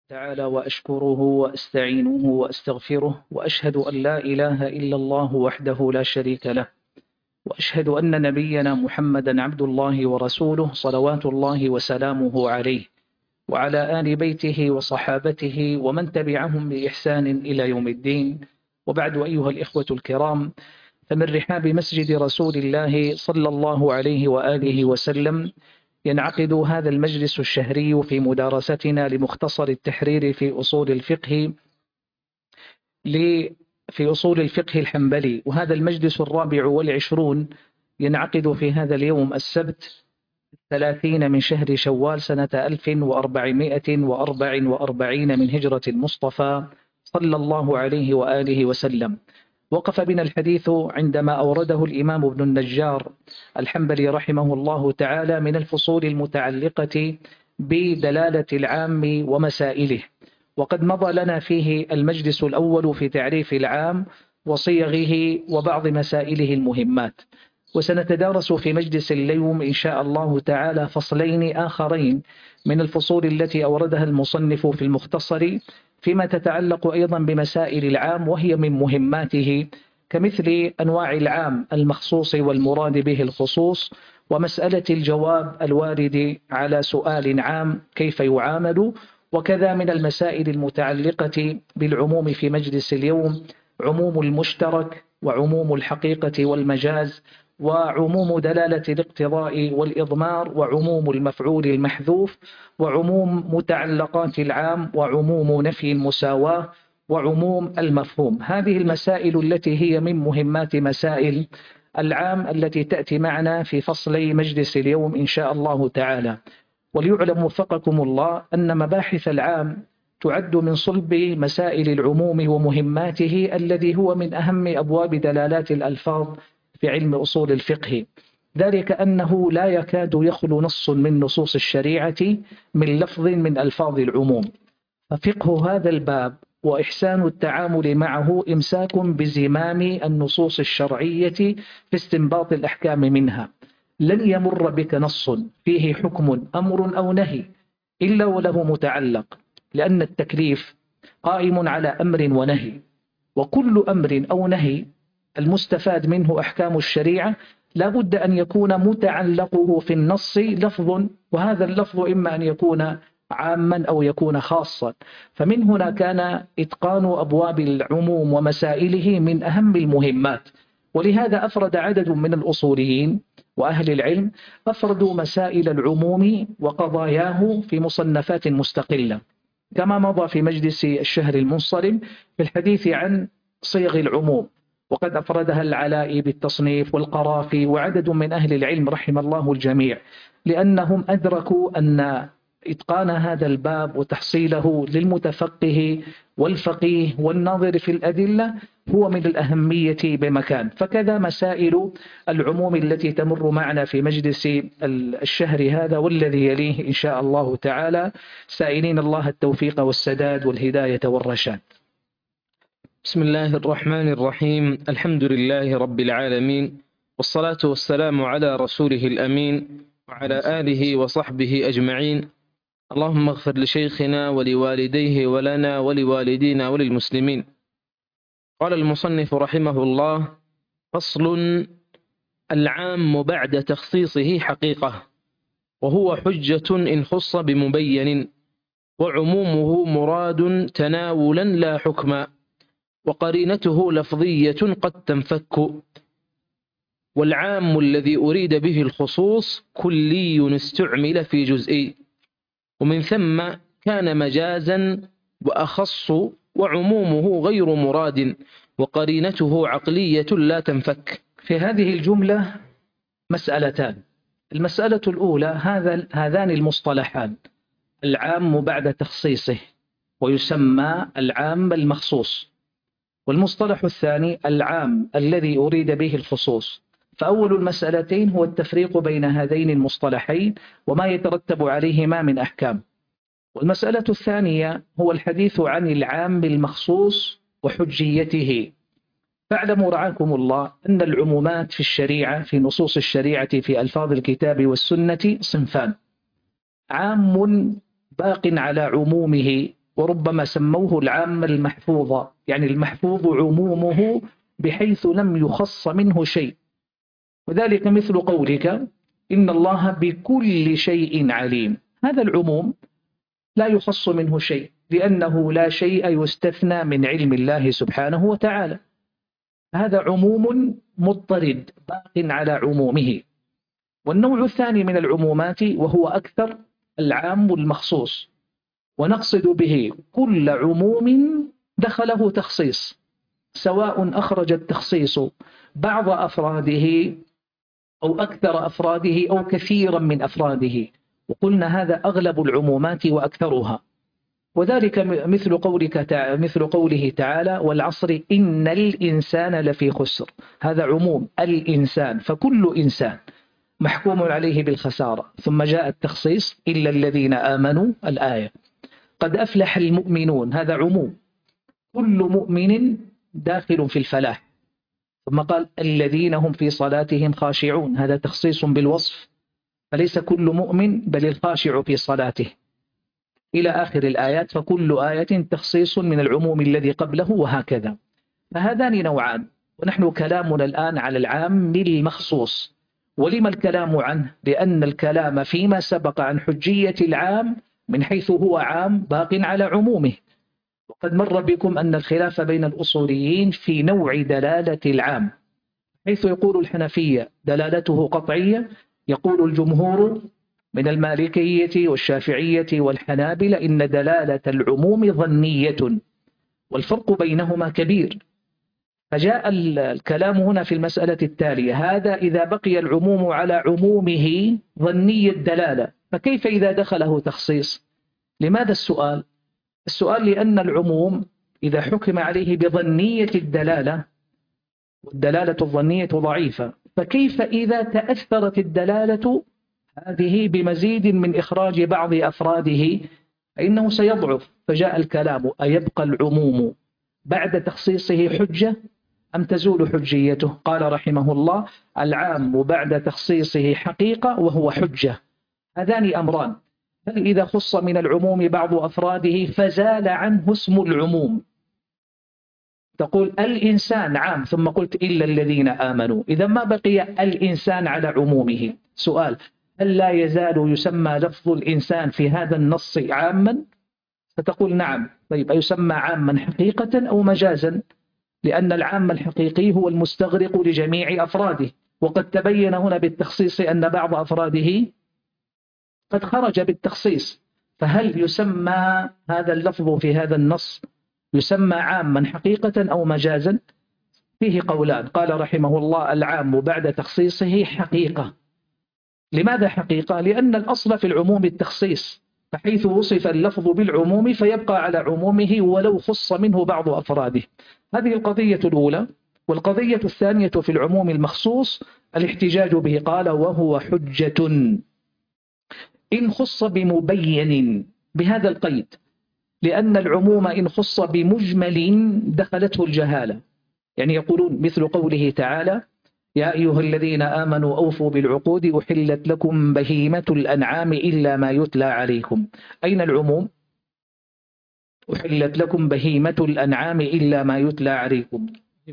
تعالى وأشكره وأستعينه وأستغفره، وأشهد أن لا إله إلا الله وحده لا شريك له، وأشهد أن نبينا محمدا عبد الله ورسوله صلوات الله وسلامه عليه وعلى آل بيته وصحابته ومن تبعهم بإحسان إلى يوم الدين. وبعد، أيها الإخوة الكرام، فمن رحاب مسجد رسول الله صلى الله عليه وآله وسلم ينعقد هذا المجلس الشهري في مدارستنا لمختصر التحرير في أصول الفقه الحنبلي، وهذا المجلس 24 ينعقد في هذا اليوم السبت 30 من شهر شوال سنة 1444 من هجرة المصطفى صلى الله عليه وآله وسلم. وقف بنا الحديث عندما أورده الإمام ابن النجار الحنبلي رحمه الله تعالى من الفصول المتعلقة بدلالة العام ومسائله، وقد مضى لنا فيه المجلس الأول في تعريف العام وصيغه وبعض مسائله المهمات، وسنتدارس في مجلس اليوم إن شاء الله تعالى فصلين آخرين من الفصول التي أوردها المصنف في المختصر فيما تتعلق أيضا بمسائل العام وهي من مهماته، كمثل أنواع العام المخصوص والمراد به الخصوص، ومسألة الجواب الوارد على سؤال عام كيف يعامل، وكذا من المسائل المتعلقة بالعموم في مجلس اليوم عموم المشترك وعموم الحقيقة والمجاز، وعموم دلالة الاقتضاء والإضمار، وعموم المفعول المحذوف، وعموم متعلقات العام، وعموم نفي المساواة، وعموم المفهوم. هذه المسائل التي هي من مهمات مسائل العام التي تأتي معنا في فصلي مجلس اليوم إن شاء الله تعالى. وليعلم وفقكم الله أن مباحث العام تعد من صلب مسائل العموم ومهماته الذي هو من أهم أبواب دلالات الألفاظ في علم أصول الفقه، ذلك أنه لا يكاد يخلو نص من نصوص الشريعة من لفظ من ألفاظ العموم، ففقه هذا الباب وإحسان التعامل معه إمساك بزمام النصوص الشرعية في استنباط الأحكام منها. لن يمر بك نص فيه حكم أمر أو نهي إلا وله متعلق، لأن التكليف قائم على أمر ونهي، وكل أمر أو نهي المستفاد منه أحكام الشريعة لا بد أن يكون متعلقه في النص لفظ، وهذا اللفظ إما أن يكون عاما أو يكون خاصا. فمن هنا كان إتقان أبواب العموم ومسائله من أهم المهمات، ولهذا أفرد عدد من الأصوليين وأهل العلم أفردوا مسائل العموم وقضاياه في مصنفات مستقلة، كما مضى في مجلس الشهر المنصرم في الحديث عن صيغ العموم، وقد أفردها العلاء بالتصنيف والقرافي وعدد من أهل العلم رحم الله الجميع، لأنهم أدركوا أن إتقان هذا الباب وتحصيله للمتفقه والفقيه والناظر في الأدلة هو من الأهمية بمكان. فكذا مسائل العموم التي تمر معنا في مجلس الشهر هذا والذي يليه إن شاء الله تعالى، سائلين الله التوفيق والسداد والهداية والرشاد. بسم الله الرحمن الرحيم. الحمد لله رب العالمين، والصلاة والسلام على رسوله الأمين وعلى آله وصحبه أجمعين. اللهم اغفر لشيخنا ولوالديه ولنا ولوالدينا وللمسلمين. قال المصنف رحمه الله: فصل: العام بعد تخصيصه حقيقة، وهو حجة إن خص بمبين، وعمومه مراد تناولا لا حكما، وقرينته لفظية قد تنفك. والعام الذي أريد به الخصوص كلي استعمل في جزئي، ومن ثم كان مجازا وأخص، وعمومه غير مراد، وقرينته عقلية لا تنفك. في هذه الجملة مسألتان. المسألة الأولى هذان المصطلحان: العام بعد تخصيصه ويسمى العام المخصوص، والمصطلح الثاني العام الذي أريد به الخصوص. فأول المسألتين هو التفريق بين هذين المصطلحين وما يترتب عليهما من أحكام، والمسألة الثانية هو الحديث عن العام المخصوص وحجيته. فاعلموا رعاكم الله أن العمومات في الشريعة، في نصوص الشريعة في ألفاظ الكتاب والسنة، صنفان: عام باق على عمومه وربما سموه العام المحفوظ، يعني المحفوظ عمومه بحيث لم يخص منه شيء. وذلك مثل قولك إن الله بكل شيء عليم، هذا العموم لا يخص منه شيء، لأنه لا شيء يستثنى من علم الله سبحانه وتعالى. هذا عموم مضطرد باق على عمومه. والنوع الثاني من العمومات وهو أكثر، العام المخصوص، ونقصد به كل عموم دخله تخصيص، سواء أخرج التخصيص بعض أفراده أو أكثر أفراده أو كثيرا من أفراده، وقلنا هذا أغلب العمومات وأكثرها. وذلك مثل قوله تعالى والعصر إن الإنسان لفي خسر، هذا عموم الإنسان، فكل إنسان محكوم عليه بالخسارة. ثم جاء التخصيص إلا الذين آمنوا، الآية قد أفلح المؤمنون، هذا عموم، كل مؤمن داخل في الفلاح. ثم قال الذين هم في صلاتهم خاشعون، هذا تخصيص بالوصف، فليس كل مؤمن بل الخاشع في صلاته، إلى آخر الآيات. فكل آية تخصيص من العموم الذي قبله، وهكذا. فهذان نوعان، ونحن كلامنا الآن على العام المخصوص. ولما الكلام عنه؟ لأن الكلام فيما سبق عن حجية العام من حيث هو عام باق على عمومه. وقد مر بكم أن الخلاف بين الأصوليين في نوع دلالة العام، حيث يقول الحنفية دلالته قطعية، يقول الجمهور من المالكية والشافعية والحنابلة إن دلالة العموم ظنية، والفرق بينهما كبير. فجاء الكلام هنا في المسألة التالية: هذا إذا بقي العموم على عمومه ظني الدلالة، فكيف إذا دخله تخصيص؟ لماذا السؤال؟ السؤال لأن العموم إذا حكم عليه بظنية الدلالة، والدلالة الظنية ضعيفة، فكيف إذا تأثرت الدلالة هذه بمزيد من إخراج بعض أفراده، فإنه سيضعف. فجاء الكلام: أيبقى العموم بعد تخصيصه حجة أم تزول حجيته؟ قال رحمه الله: العام بعد تخصيصه حقيقة وهو حجة. هذان أمران: هل إذا خص من العموم بعض أفراده فزال عنه اسم العموم، تقول الإنسان عام ثم قلت إلا الذين آمنوا، إذا ما بقي الإنسان على عمومه. سؤال: هل لا يزال يسمى لفظ الإنسان في هذا النص عاما؟ فتقول نعم. طيب يسمى عاما حقيقة أو مجازا؟ لأن العام الحقيقي هو المستغرق لجميع أفراده، وقد تبين هنا بالتخصيص أن بعض أفراده قد خرج بالتخصيص. فهل يسمى هذا اللفظ في هذا النص يسمى عاما حقيقة أو مجازا؟ فيه قولان. قال رحمه الله: العام بعد تخصيصه حقيقة. لماذا حقيقة؟ لأن الأصل في العموم التخصيص، فحيث وصف اللفظ بالعموم فيبقى على عمومه ولو خص منه بعض أفراده. هذه القضية الأولى. والقضية الثانية في العموم المخصوص الاحتجاج به. قال: وهو حجة إن خص بمبين، بهذا القيد، لأن العموم إن خص بمجمل دخلته الجهالة. يعني يقولون مثل قوله تعالى: يا أيها الذين آمنوا أوفوا بالعقود أحلت لكم بهيمة الأنعام إلا ما يتلى عليكم. أين العموم؟ أحلت لكم بهيمة الأنعام إلا ما يتلى عليكم.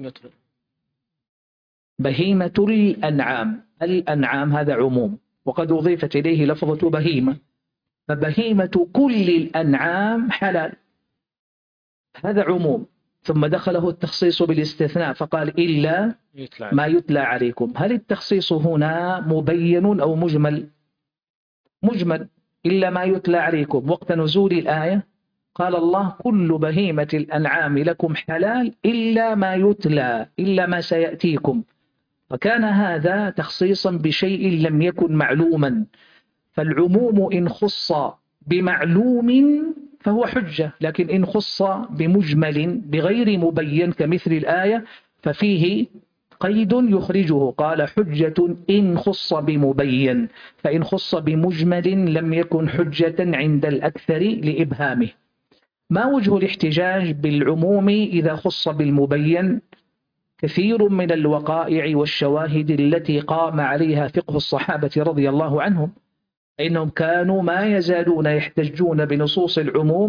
بهيمة الأنعام، الأنعام هذا عموم، وقد أضيفت إليه لفظة بهيمة، فبهيمة كل الأنعام حلال، هذا عموم. ثم دخله التخصيص بالاستثناء فقال: إلا ما يتلى عليكم. هل التخصيص هنا مبين أو مجمل؟ مجمل. إلا ما يتلى عليكم. وقت نزول الآية قال الله: كل بهيمة الأنعام لكم حلال إلا ما يتلى، إلا ما سيأتيكم. فكان هذا تخصيصا بشيء لم يكن معلوما. فالعموم إن خص بمعلوم فهو حجة، لكن إن خص بمجمل بغير مبين كمثل الآية ففيه قيد يخرجه. قال: حجة إن خص بمبين، فإن خص بمجمل لم يكن حجة عند الأكثر لإبهامه. ما وجه الاحتجاج بالعموم إذا خص بالمبين؟ كثير من الوقائع والشواهد التي قام عليها فقه الصحابة رضي الله عنهم، إنهم كانوا ما يزالون يحتجون بنصوص العموم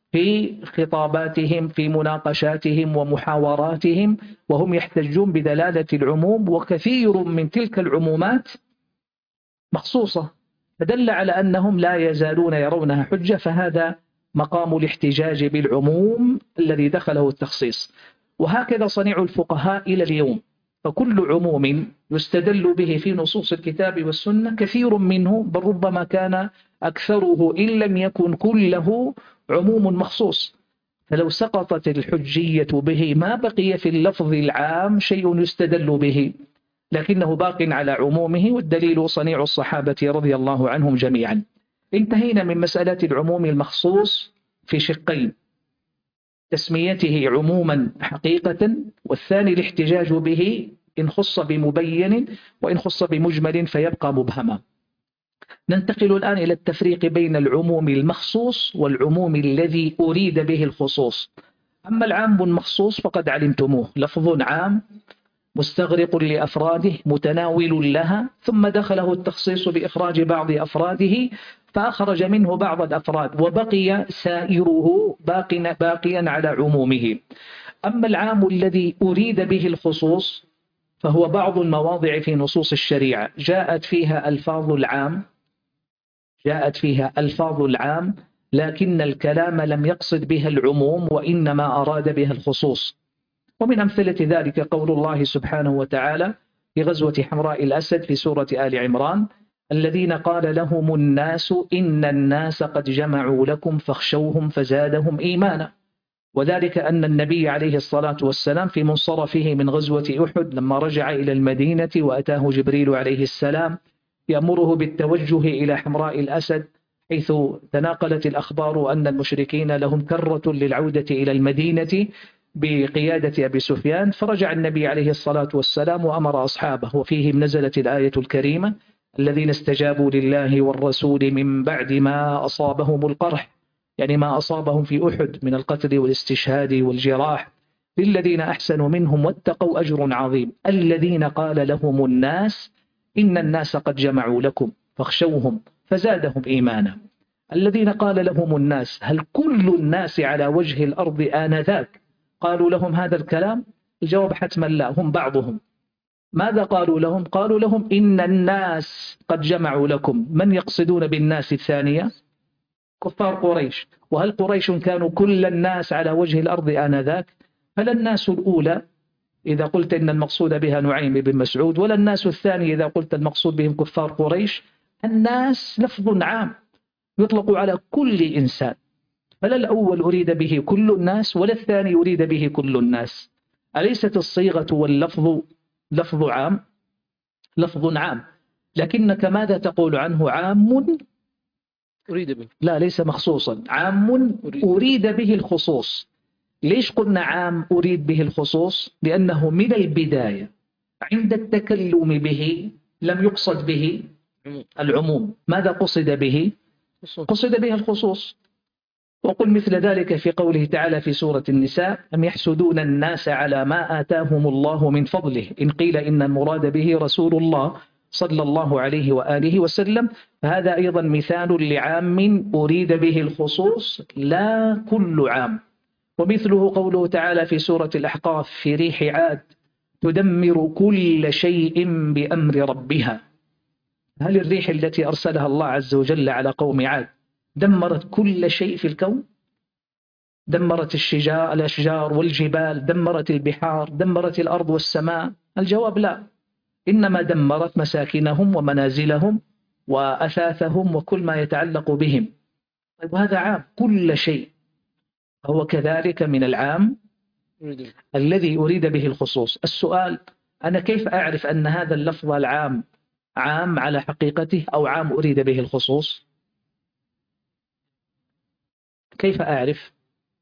في خطاباتهم في مناقشاتهم ومحاوراتهم، وهم يحتجون بدلالة العموم، وكثير من تلك العمومات مخصوصة، فدل على أنهم لا يزالون يرونها حجة. فهذا مقام الاحتجاج بالعموم الذي دخله التخصيص. وهكذا صنيع الفقهاء إلى اليوم، فكل عموم يستدل به في نصوص الكتاب والسنة كثير منه، بل ربما كان أكثره إن لم يكن كله عموم مخصوص. فلو سقطت الحجية به ما بقي في اللفظ العام شيء يستدل به، لكنه باق على عمومه، والدليل صنيع الصحابة رضي الله عنهم جميعا. انتهينا من مسألة العموم المخصوص في شقين: تسميته عموما حقيقة، والثاني الاحتجاج به إن خص بمبين، وإن خص بمجمل فيبقى مبهما. ننتقل الآن إلى التفريق بين العموم المخصوص والعموم الذي أريد به الخصوص. أما العام المخصوص فقد علمتموه، لفظ عام مستغرق لأفراده متناول لها، ثم دخله التخصيص بإخراج بعض أفراده فأخرج منه بعض الأفراد، وبقي سائره باقيا على عمومه. أما العام الذي أريد به الخصوص فهو بعض المواضع في نصوص الشريعة جاءت فيها ألفاظ العام، لكن الكلام لم يقصد بها العموم وإنما أراد بها الخصوص. ومن أمثلة ذلك قول الله سبحانه وتعالى في غزوة حمراء الأسد في سورة آل عمران: الذين قال لهم الناس إن الناس قد جمعوا لكم فاخشوهم فزادهم إيمانا. وذلك أن النبي عليه الصلاة والسلام في منصرفه من غزوة أحد لما رجع إلى المدينة وأتاه جبريل عليه السلام يأمره بالتوجه إلى حمراء الأسد، حيث تناقلت الأخبار أن المشركين لهم كرة للعودة إلى المدينة بقيادة أبي سفيان، فرجع النبي عليه الصلاة والسلام وأمر أصحابه، وفيهم نزلت الآية الكريمة: الذين استجابوا لله والرسول من بعد ما أصابهم القرح، يعني ما أصابهم في أحد من القتل والاستشهاد والجراح، للذين أحسنوا منهم واتقوا أجر عظيم. الذين قال لهم الناس إن الناس قد جمعوا لكم فاخشوهم فزادهم إيمانا. الذين قال لهم الناس، هل كل الناس على وجه الأرض آنذاك قالوا لهم هذا الكلام؟ الجواب حتما لا، هم بعضهم. ماذا قالوا لهم؟ قالوا لهم إن الناس قد جمعوا لكم. من يقصدون بالناس الثانية؟ كفار قريش. وهل قريش كانوا كل الناس على وجه الأرض آنذاك؟ فلا الناس الأولى إذا قلت إن المقصود بها نعيم بن مسعود، ولا الناس الثاني إذا قلت المقصود بهم كفار قريش. الناس لفظ عام يطلق على كل إنسان، فلا الأول أريد به كل الناس ولا الثاني أريد به كل الناس. أليست الصيغة واللفظ لفظ عام؟ لفظ عام، لكنك ماذا تقول عنه؟ عام أريد به. لا، ليس مخصوصا، عام أريد به الخصوص. ليش قلنا عام أريد به الخصوص؟ لأنه من البداية عند التكلم به لم يقصد به العموم. ماذا قصد به؟ قصد به الخصوص. وقل مثل ذلك في قوله تعالى في سورة النساء: أم يحسدون الناس على ما آتاهم الله من فضله، إن قيل إن المراد به رسول الله صلى الله عليه وآله وسلم. فهذا أيضا مثال لعام أريد به الخصوص لا كل عام. ومثله قوله تعالى في سورة الأحقاف: في ريح عاد تدمر كل شيء بأمر ربها. هل الريح التي أرسلها الله عز وجل على قوم عاد دمرت كل شيء في الكون؟ دمرت الأشجار والجبال، دمرت البحار، دمرت الأرض والسماء؟ الجواب لا، إنما دمرت مساكنهم ومنازلهم وأثاثهم وكل ما يتعلق بهم. طيب هذا عام كل شيء، هو كذلك من العام الذي أريد به الخصوص. السؤال: أنا كيف أعرف أن هذا اللفظ العام عام على حقيقته أو عام أريد به الخصوص؟ كيف أعرف؟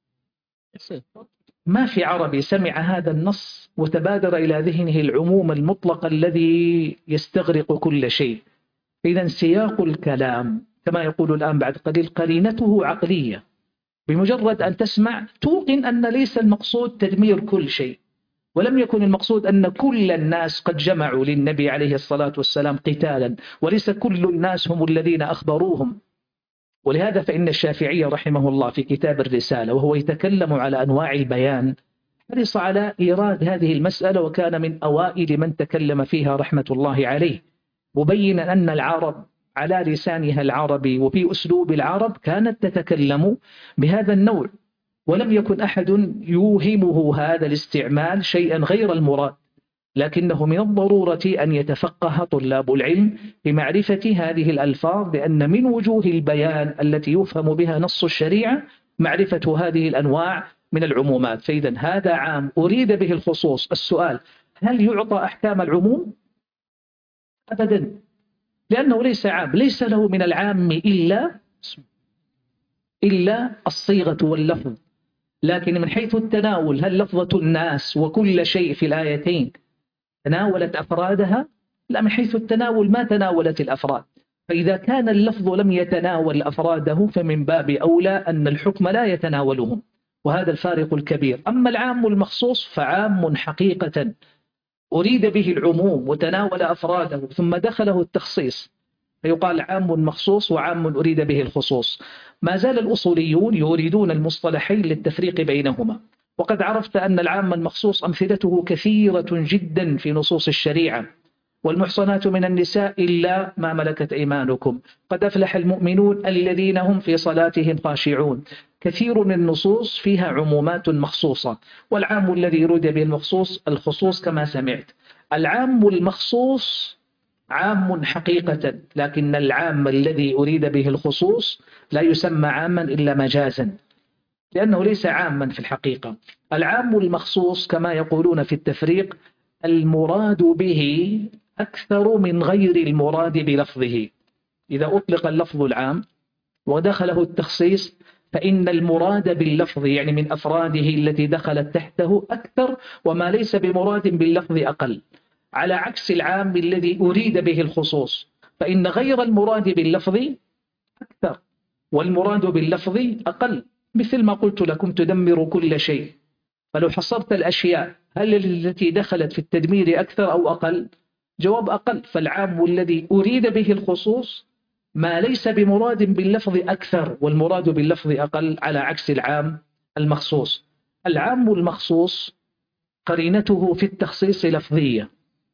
ما في عربي سمع هذا النص وتبادر إلى ذهنه العموم المطلق الذي يستغرق كل شيء. إذن سياق الكلام كما يقول الآن بعد قليل قرينته عقلية. بمجرد أن تسمع توقن أن ليس المقصود تدمير كل شيء، ولم يكن المقصود أن كل الناس قد جمعوا للنبي عليه الصلاة والسلام قتالا، وليس كل الناس هم الذين أخبروهم، ولهذا فإن الشافعي رحمه الله في كتاب الرسالة وهو يتكلم على أنواع البيان حرص على إيراد هذه المسألة، وكان من أوائل من تكلم فيها رحمة الله عليه، مبينا أن العرب على لسانها العربي وفي أسلوب العرب كانت تتكلم بهذا النوع، ولم يكن أحد يوهمه هذا الاستعمال شيئا غير المراد، لكنه من الضرورة أن يتفقه طلاب العلم بمعرفة هذه الألفاظ، لأن من وجوه البيان التي يفهم بها نص الشريعة معرفة هذه الأنواع من العمومات. فإذا هذا عام أريد به الخصوص. السؤال: هل يعطى أحكام العموم؟ أبدا، لأنه ليس عام، ليس له من العام إلا الصيغة واللفظ. لكن من حيث التناول، هل لفظة الناس وكل شيء في الآيتين تناولت أفرادها؟ لا، من حيث التناول ما تناولت الأفراد. فإذا كان اللفظ لم يتناول أفراده فمن باب أولى أن الحكم لا يتناولهم، وهذا الفارق الكبير. أما العام المخصوص فعام حقيقة أريد به العموم وتناول أفراده ثم دخله التخصيص، فيقال عام مخصوص وعام أريد به الخصوص. ما زال الأصوليون يريدون المصطلحين للتفريق بينهما، وقد عرفت أن العام المخصوص أمثلته كثيرة جدا في نصوص الشريعة: والمحصنات من النساء إلا ما ملكت أيمانكم، قد أفلح المؤمنون الذين هم في صلاتهم خاشعون. كثير من النصوص فيها عمومات مخصوصة، والعام الذي يريد به المخصوص الخصوص كما سمعت. العام المخصوص عام حقيقة، لكن العام الذي أريد به الخصوص لا يسمى عاما إلا مجازا، لأنه ليس عاما في الحقيقة. العام المخصوص كما يقولون في التفريق المراد به أكثر من غير المراد بلفظه. إذا أطلق اللفظ العام ودخله التخصيص فإن المراد باللفظ يعني من أفراده التي دخلت تحته أكثر، وما ليس بمراد باللفظ أقل، على عكس العام الذي أريد به الخصوص، فإن غير المراد باللفظ أكثر والمراد باللفظ أقل. مثل ما قلت لكم: تدمر كل شيء. فلو حصرت الأشياء هل التي دخلت في التدمير أكثر أو أقل؟ جواب أقل. فالعام الذي أريد به الخصوص ما ليس بمراد باللفظ أكثر والمراد باللفظ أقل، على عكس العام المخصوص. العام المخصوص قرينته في التخصيص لفظية،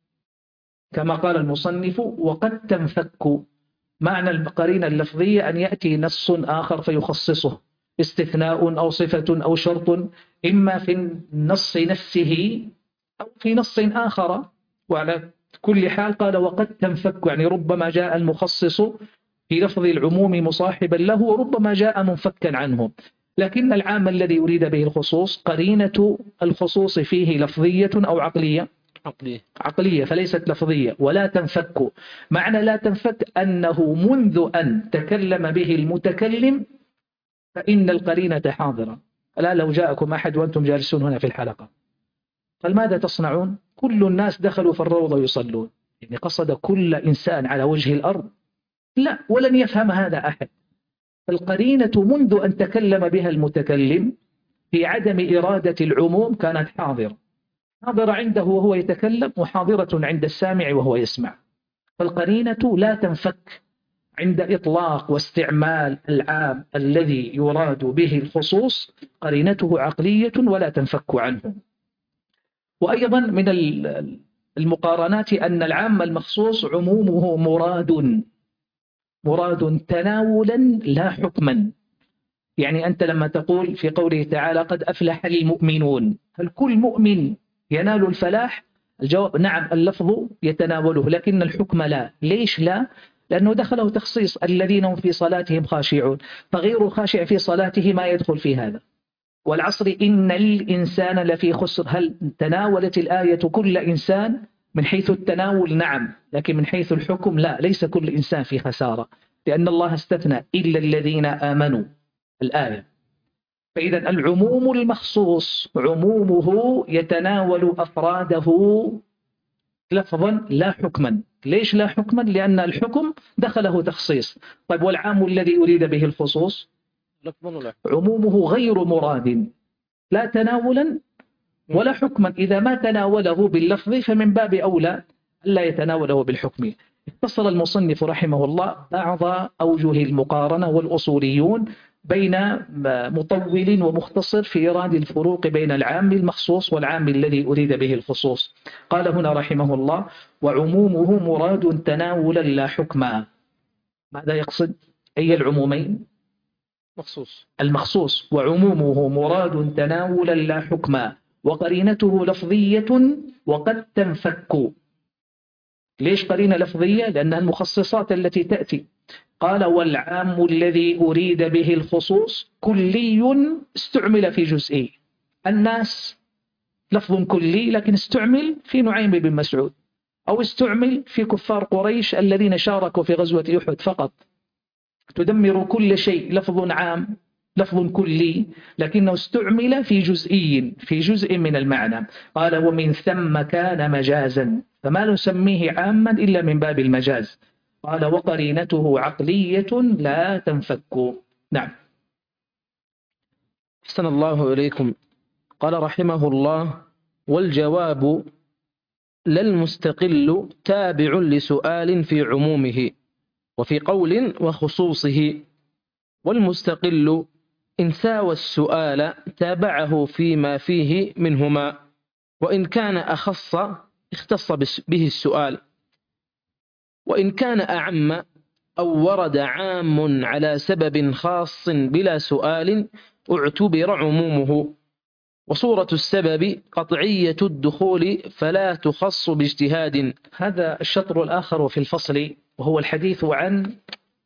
كما قال المصنف: وقد تنفك. معنى القرينة اللفظية أن يأتي نص آخر فيخصصه، استثناء أو صفة أو شرط، إما في النص نفسه أو في نص آخر. وعلى كل حال قال وقد تنفك، يعني ربما جاء المخصص في لفظ العموم مصاحبا له، وربما جاء منفكا عنه. لكن العام الذي أريد به الخصوص قرينة الخصوص فيه لفظية أو عقلية؟ عقلية، فليست لفظية. ولا تنفك، معنى لا تنفك أنه منذ أن تكلم به المتكلم فإن القرينة حاضرة. لا، لو جاءكم أحد وأنتم جالسون هنا في الحلقة قال: ماذا تصنعون؟ كل الناس دخلوا في الروضة يصلون، يعني قصد كل إنسان على وجه الأرض؟ لا، ولن يفهم هذا أحد. فالقرينة منذ أن تكلم بها المتكلم في عدم إرادة العموم كانت حاضرة عنده وهو يتكلم، وحاضرة عند السامع وهو يسمع. فالقرينة لا تنفك عند إطلاق واستعمال العام الذي يراد به الخصوص، قرينته عقلية ولا تنفك عنه. وأيضا من المقارنات أن العام المخصوص عمومه مراد تناولا لا حكما. يعني أنت لما تقول في قوله تعالى قد أفلح المؤمنون، هل كل مؤمن ينال الفلاح؟ الجواب نعم، اللفظ يتناوله لكن الحكم لا. ليش لا؟ لأنه دخله تخصيص الذين هم في صلاتهم خاشعون، فغير خاشع في صلاته ما يدخل في هذا. والعصر إن الإنسان لفي خسر، هل تناولت الآية كل إنسان؟ من حيث التناول نعم، لكن من حيث الحكم لا، ليس كل إنسان في خسارة، لأن الله استثنى إلا الذين آمنوا الآية. فإذا العموم المخصوص عمومه يتناول أفراده لفظا لا حكما. ليش لا حكما؟ لأن الحكم دخله تخصيص. طيب والعام الذي أريد به الخصوص عمومه غير مراد، لا تناولا ولا حكما. إذا ما تناوله باللفظ فمن باب أولى لا يتناوله بالحكم. اختصر المصنف رحمه الله بعض أوجه المقارنة والأصوليون بين مطول ومختصر في إيراد الفروق بين العام المخصوص والعام الذي أريد به الخصوص. قال هنا رحمه الله: وعمومه مراد تناولا لا حكما. ماذا يقصد؟ أي العمومين؟ مخصوص. المخصوص. وعمومه مراد تناولا لا حكما، وقرينته لفظية وقد تنفك. ليش قرينة لفظية؟ لأنها المخصصات التي تأتي. قال: والعام الذي أريد به الخصوص كلي استعمل في جزئي. الناس لفظ كلي لكن استعمل في نعيم بن مسعود، أو استعمل في كفار قريش الذين شاركوا في غزوة أحد فقط. تدمر كل شيء، لفظ عام لفظ كلي لكنه استعمل في جزئي، في جزء من المعنى. قال: ومن ثم كان مجازا، فما نسميه عاما إلا من باب المجاز. قال: وقرينته عقلية لا تنفك. نعم. أحسن الله إليكم. قال رحمه الله: والجواب لا المستقل تابع لسؤال في عمومه وفي قول وخصوصه، والمستقل إن ساوى السؤال تابعه فيما فيه منهما، وإن كان أخص اختص به السؤال، وإن كان أعم أو ورد عام على سبب خاص بلا سؤال اعتبر عمومه. وصورة السبب قطعية الدخول فلا تخص باجتهاد. هذا الشطر الآخر في الفصل، وهو الحديث عن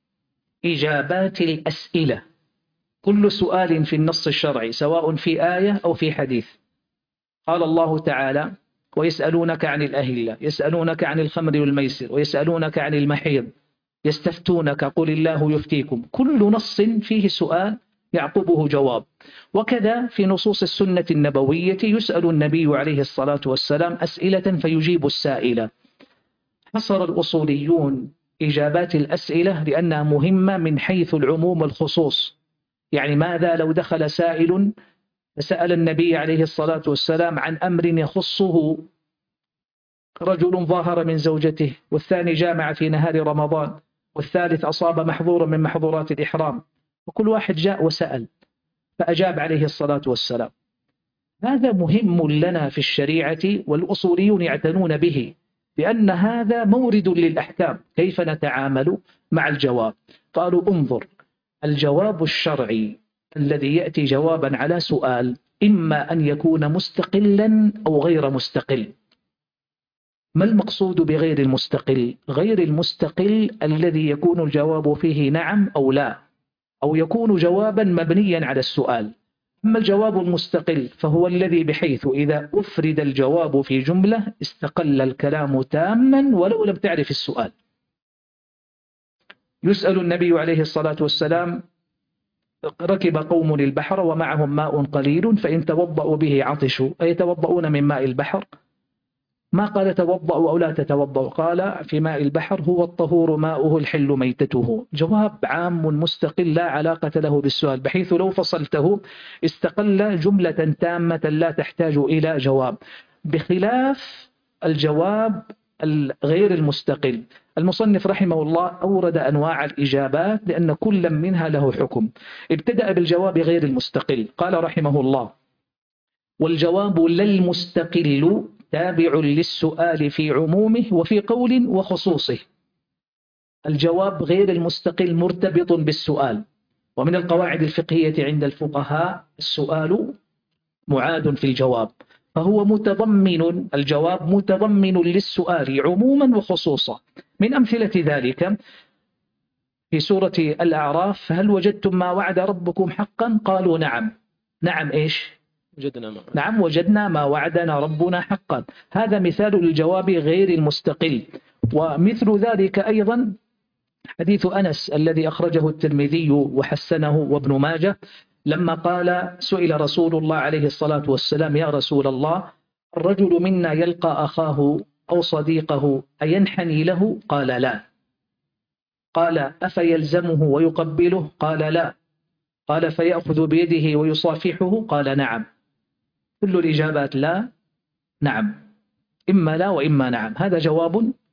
إجابات الأسئلة. كل سؤال في النص الشرعي سواء في آية أو في حديث. قال الله تعالى: ويسألونك عن الأهلة، يسألونك عن الخمر والميسر، ويسألونك عن المحيض، يستفتونك قل الله يفتيكم. كل نص فيه سؤال يعقبه جواب. وكذا في نصوص السنة النبوية يسأل النبي عليه الصلاة والسلام أسئلة فيجيب السائلة. حصر الأصوليون إجابات الأسئلة لأنها مهمة من حيث العموم والخصوص. يعني ماذا لو دخل سائل فسأل النبي عليه الصلاة والسلام عن أمر يخصه، رجل ظاهر من زوجته، والثاني جامع في نهار رمضان، والثالث أصاب محظورا من محظورات الإحرام، وكل واحد جاء وسأل فأجاب عليه الصلاة والسلام. هذا مهم لنا في الشريعة، والأصوليون يعتنون به، لأن هذا مورد للأحكام. كيف نتعامل مع الجواب؟ قالوا: انظر، الجواب الشرعي الذي يأتي جوابا على سؤال إما أن يكون مستقلا أو غير مستقل. ما المقصود بغير المستقل؟ غير المستقل الذي يكون الجواب فيه نعم أو لا، أو يكون جوابا مبنيا على السؤال. أما الجواب المستقل فهو الذي بحيث إذا أفرد الجواب في جملة استقل الكلام تاما ولو لم تعرف السؤال. يسأل النبي عليه الصلاة والسلام: ركب قوم البحر ومعهم ماء قليل فإن توضأوا به عطشوا، أيتوضؤون من ماء البحر؟ ما قال توضأوا أو لا تتوضأوا، قال في ماء البحر هو الطهور ماؤه الحل ميتته. جواب عام مستقل لا علاقة له بالسؤال، بحيث لو فصلته استقل جملة تامة لا تحتاج إلى جواب، بخلاف الجواب الغير المستقل. المصنف رحمه الله أورد أنواع الإجابات لأن كل منها له حكم. ابتدأ بالجواب غير المستقل، قال رحمه الله: والجواب لا المستقل تابع للسؤال في عمومه وفي قول وخصوصه. الجواب غير المستقل مرتبط بالسؤال، ومن القواعد الفقهية عند الفقهاء السؤال معاد في الجواب، فهو متضمن، الجواب متضمن للسؤال عموما وخصوصا. من أمثلة ذلك في سورة الأعراف: هل وجدتم ما وعد ربكم حقا؟ قالوا نعم. نعم إيش؟ نعم وجدنا ما وعدنا ربنا حقا. هذا مثال للجواب غير المستقل. ومثل ذلك أيضا حديث أنس الذي أخرجه الترمذي وحسنه وابن ماجه، لما قال سئل رسول الله عليه الصلاة والسلام: يا رسول الله، الرجل منا يلقى أخاه أو صديقه أينحني له؟ قال لا. قال: أفيلزمه ويقبله؟ قال لا. قال: فيأخذ بيده ويصافحه؟ قال نعم. كل الإجابات لا، نعم، إما لا وإما نعم. هذا جواب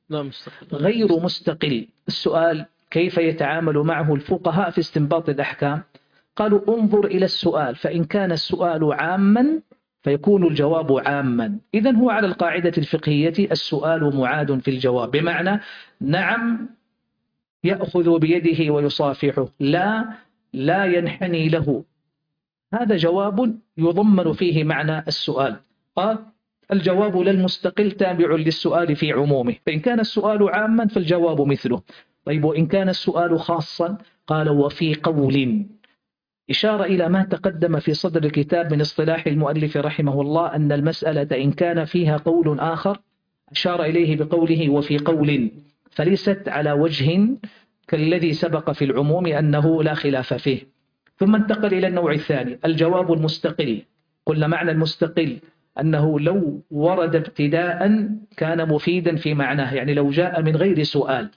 لا مستقل. غير مستقل. السؤال كيف يتعامل معه الفقهاء في استنباط الأحكام؟ قالوا انظر إلى السؤال، فإن كان السؤال عاما فيكون الجواب عاما. إذن هو على القاعدة الفقهية السؤال معاد في الجواب، بمعنى نعم يأخذ بيده ويصافحه، لا ينحني له، هذا جواب يضمن فيه معنى السؤال. قال الجواب للمستقل تابع للسؤال في عمومه، فإن كان السؤال عاما فالجواب مثله. طيب وإن كان السؤال خاصا؟ قال وفي قول، إشارة إلى ما تقدم في صدر الكتاب من اصطلاح المؤلف رحمه الله، أن المسألة إن كان فيها قول آخر أشار إليه بقوله وفي قول، فليست على وجه كالذي سبق في العموم أنه لا خلاف فيه. ثم انتقل إلى النوع الثاني الجواب المستقل. قلنا معنى المستقل أنه لو ورد ابتداء كان مفيدا في معناه، يعني لو جاء من غير سؤال.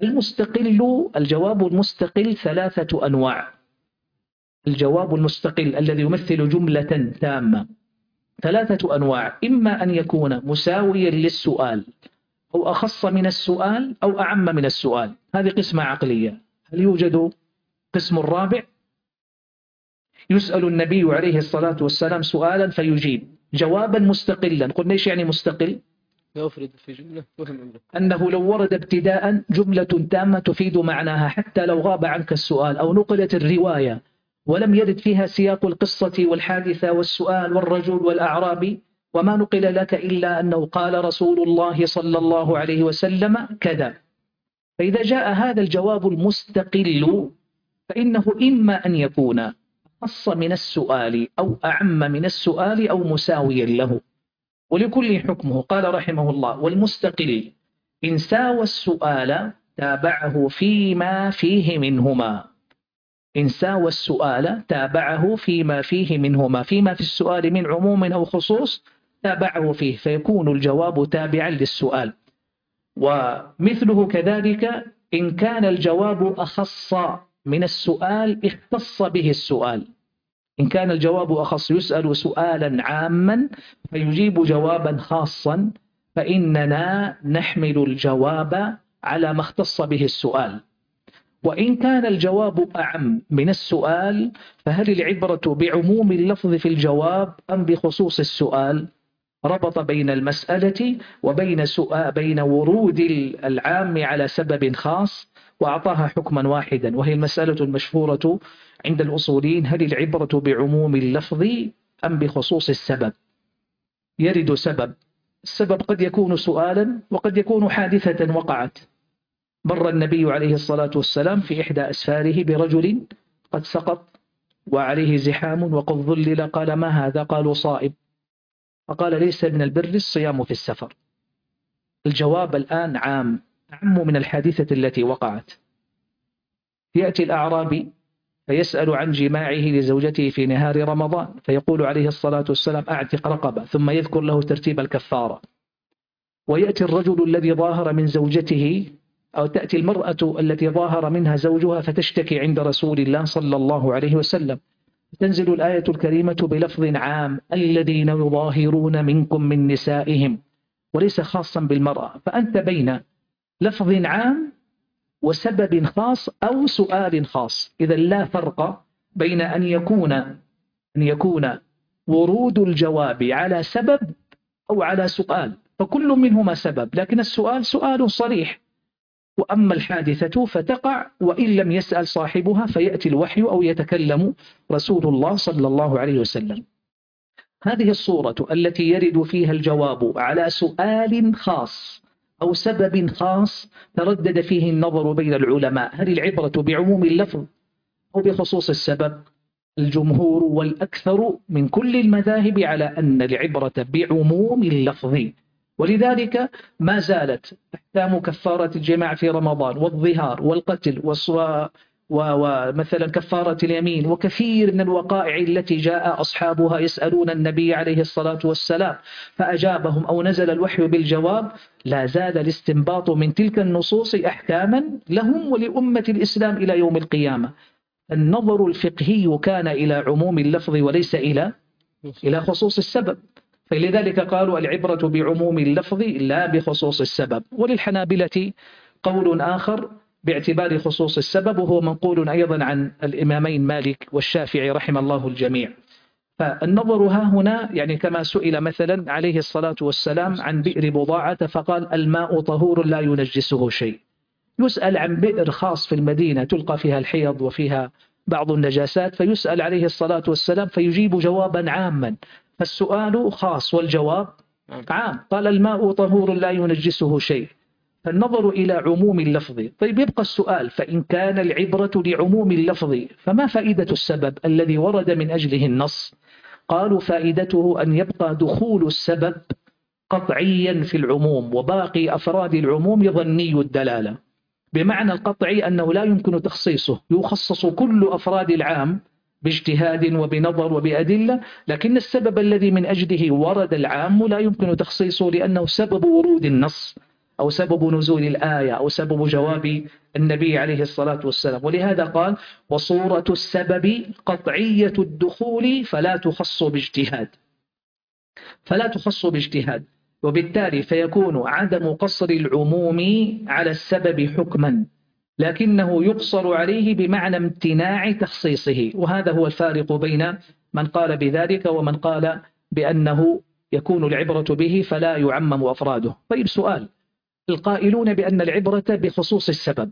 الجواب المستقل ثلاثة أنواع. الجواب المستقل الذي يمثل جملة تامة ثلاثة أنواع، إما أن يكون مساويا للسؤال أو أخص من السؤال أو أعم من السؤال، هذه قسمة عقلية. هل يوجد قسم رابع؟ يسأل النبي عليه الصلاة والسلام سؤالا فيجيب جوابا مستقلا. قلنا إيش يعني مستقل؟ يفرد في جملة وهم أنه لو ورد ابتداء جملة تامة تفيد معناها حتى لو غاب عنك السؤال، أو نقلت الرواية ولم يرد فيها سياق القصة والحادثة والسؤال والرجل والأعرابي، وما نقل لك إلا أنه قال رسول الله صلى الله عليه وسلم كذا. فإذا جاء هذا الجواب المستقل فإنه إما أن يكون أخص من السؤال أو أعم من السؤال أو مساويا له، ولكل حكمه. قال رحمه الله والمستقل إن ساوى السؤال تابعه فيما فيه منهما. إن ساوى السؤال تابعه فيما فيه منهما، فيما في السؤال من عموم أو خصوص تابعه فيه، فيكون الجواب تابعا للسؤال. ومثله كذلك إن كان الجواب أخص من السؤال اختص به السؤال. إن كان الجواب أخص يسأل سؤالا عاما فيجيب جوابا خاصا، فإننا نحمل الجواب على ما اختص به السؤال. وإن كان الجواب أعم من السؤال فهل العبرة بعموم اللفظ في الجواب أم بخصوص السؤال؟ ربط بين المسألة بين ورود العام على سبب خاص وأعطاها حكما واحدا، وهي المسألة المشهورة عند الأصوليين: هل العبرة بعموم اللفظ أم بخصوص السبب؟ يرد السبب قد يكون سؤالا وقد يكون حادثة وقعت. مر النبي عليه الصلاة والسلام في إحدى أسفاره برجل قد سقط وعليه زحام وقد ظلل، قال ما هذا؟ قالوا صائم. فقال ليس من البر الصيام في السفر. الجواب الآن عام من الحادثة التي وقعت. يأتي الأعرابي فيسأل عن جماعه لزوجته في نهار رمضان، فيقول عليه الصلاة والسلام أعتق رقبة، ثم يذكر له ترتيب الكفارة. ويأتي الرجل الذي ظاهر من زوجته، أو تأتي المرأة التي ظاهر منها زوجها فتشتكي عند رسول الله صلى الله عليه وسلم، تنزل الآية الكريمة بلفظ عام: الذين يظاهرون منكم من نسائهم، وليس خاصا بالمرأة. فأنت بين لفظ عام وسبب خاص أو سؤال خاص. إذا لا فرق بين أن يكون ورود الجواب على سبب أو على سؤال، فكل منهما سبب، لكن السؤال سؤال صريح. وأما الحادثة فتقع وإن لم يسأل صاحبها فيأتي الوحي أو يتكلم رسول الله صلى الله عليه وسلم. هذه الصورة التي يرد فيها الجواب على سؤال خاص أو سبب خاص تردد فيه النظر بين العلماء: هل العبرة بعموم اللفظ أو بخصوص السبب؟ الجمهور والأكثر من كل المذاهب على أن العبرة بعموم اللفظ، ولذلك ما زالت أحكام كفارة الجماع في رمضان والظهار والقتل ومثلا كفارة اليمين وكثير من الوقائع التي جاء أصحابها يسألون النبي عليه الصلاة والسلام فأجابهم أو نزل الوحي بالجواب، لا زال الاستنباط من تلك النصوص أحكاما لهم ولأمة الإسلام إلى يوم القيامة. النظر الفقهي كان إلى عموم اللفظ وليس إلى خصوص السبب. فلذلك قالوا العبرة بعموم اللفظ لا بخصوص السبب. وللحنابلة قول آخر باعتبار خصوص السبب، وهو منقول أيضا عن الإمامين مالك والشافعي رحم الله الجميع. فالنظر ها هنا يعني كما سئل مثلا عليه الصلاة والسلام عن بئر بضاعة فقال الماء طهور لا ينجسه شيء. يسأل عن بئر خاص في المدينة تلقى فيها الحيض وفيها بعض النجاسات، فيسأل عليه الصلاة والسلام فيجيب جوابا عاما، فالسؤال خاص والجواب عام. قال الماء طهور لا ينجسه شيء. فالنظر إلى عموم اللفظ. طيب يبقى السؤال، فإن كان العبرة لعموم اللفظ فما فائدة السبب الذي ورد من أجله النص؟ قالوا فائدته أن يبقى دخول السبب قطعيا في العموم، وباقي أفراد العموم ظني الدلالة. بمعنى القطعي أنه لا يمكن تخصيصه، يخصص كل أفراد العام باجتهاد وبنظر وبأدلة، لكن السبب الذي من أجله ورد العام لا يمكن تخصيصه لأنه سبب ورود النص أو سبب نزول الآية أو سبب جواب النبي عليه الصلاة والسلام. ولهذا قال وصورة السبب قطعية الدخول فلا تخص باجتهاد. وبالتالي فيكون عدم قصر العموم على السبب حكما، لكنه يقصر عليه بمعنى امتناع تخصيصه. وهذا هو الفارق بين من قال بذلك ومن قال بأنه يكون العبرة به فلا يعمم أفراده. طيب سؤال، القائلون بأن العبرة بخصوص السبب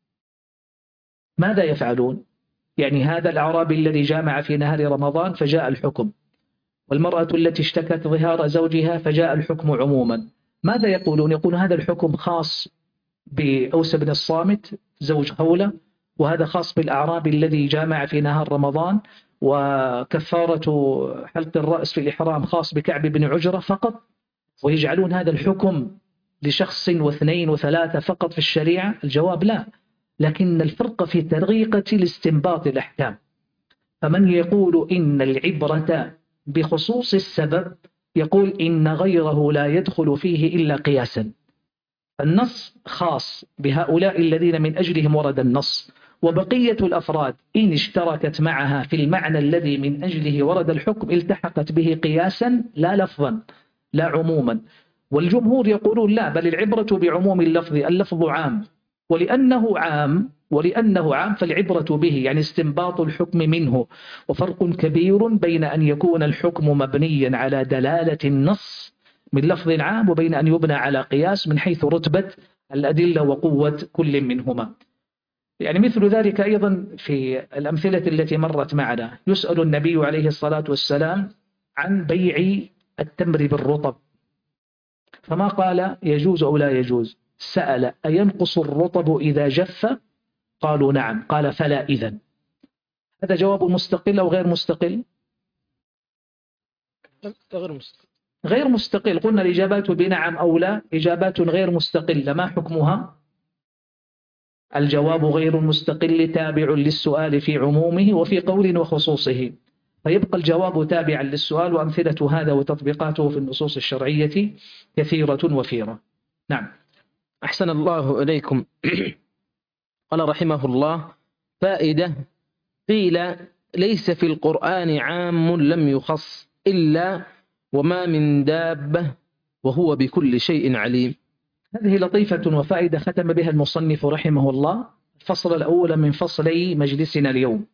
ماذا يفعلون؟ يعني هذا الأعرابي الذي جامع في نهار رمضان فجاء الحكم، والمرأة التي اشتكت ظهار زوجها فجاء الحكم عموما، ماذا يقولون؟ يقولون هذا الحكم خاص بأوس بن الصامت زوج خولة، وهذا خاص بالأعرابي الذي جامع في نهار رمضان، وكفارة حلق الرأس في الإحرام خاص بكعب بن عجرة فقط، ويجعلون هذا الحكم لشخص واثنين وثلاثة فقط في الشريعة؟ الجواب لا، لكن الفرق في طريقة الاستنباط الأحكام. فمن يقول إن العبرة بخصوص السبب يقول إن غيره لا يدخل فيه إلا قياسا. النص خاص بهؤلاء الذين من أجلهم ورد النص، وبقية الأفراد إن اشتركت معها في المعنى الذي من أجله ورد الحكم التحقت به قياسا لا لفظا لا عموما. والجمهور يقولون لا، بل العبرة بعموم اللفظ، اللفظ عام، ولأنه عام فالعبرة به يعني استنباط الحكم منه. وفرق كبير بين أن يكون الحكم مبنيا على دلالة النص من لفظ عام وبين أن يبنى على قياس من حيث رتبة الأدلة وقوة كل منهما. يعني مثل ذلك أيضا في الأمثلة التي مرت معنا، يسأل النبي عليه الصلاة والسلام عن بيع التمر بالرطب، فما قال يجوز أو لا يجوز، سأل أينقص الرطب إذا جف؟ قالوا نعم، قال فلا إذن. هذا جواب مستقل أو غير مستقل؟ غير مستقل. قلنا الإجابات بنعم أو لا إجابات غير مستقلة، ما حكمها؟ الجواب غير مستقل تابع للسؤال في عمومه وفي قول وخصوصه، فيبقى الجواب تابعا للسؤال. وأمثلة هذا وتطبيقاته في النصوص الشرعية كثيرة وفيرة. نعم. أحسن الله إليكم. قال رحمه الله فائدة، قيل ليس في القرآن عام لم يخص إلا وما من دابة وهو بكل شيء عليم. هذه لطيفة وفائدة ختم بها المصنف رحمه الله الفصل الأول من فصلي مجلسنا اليوم.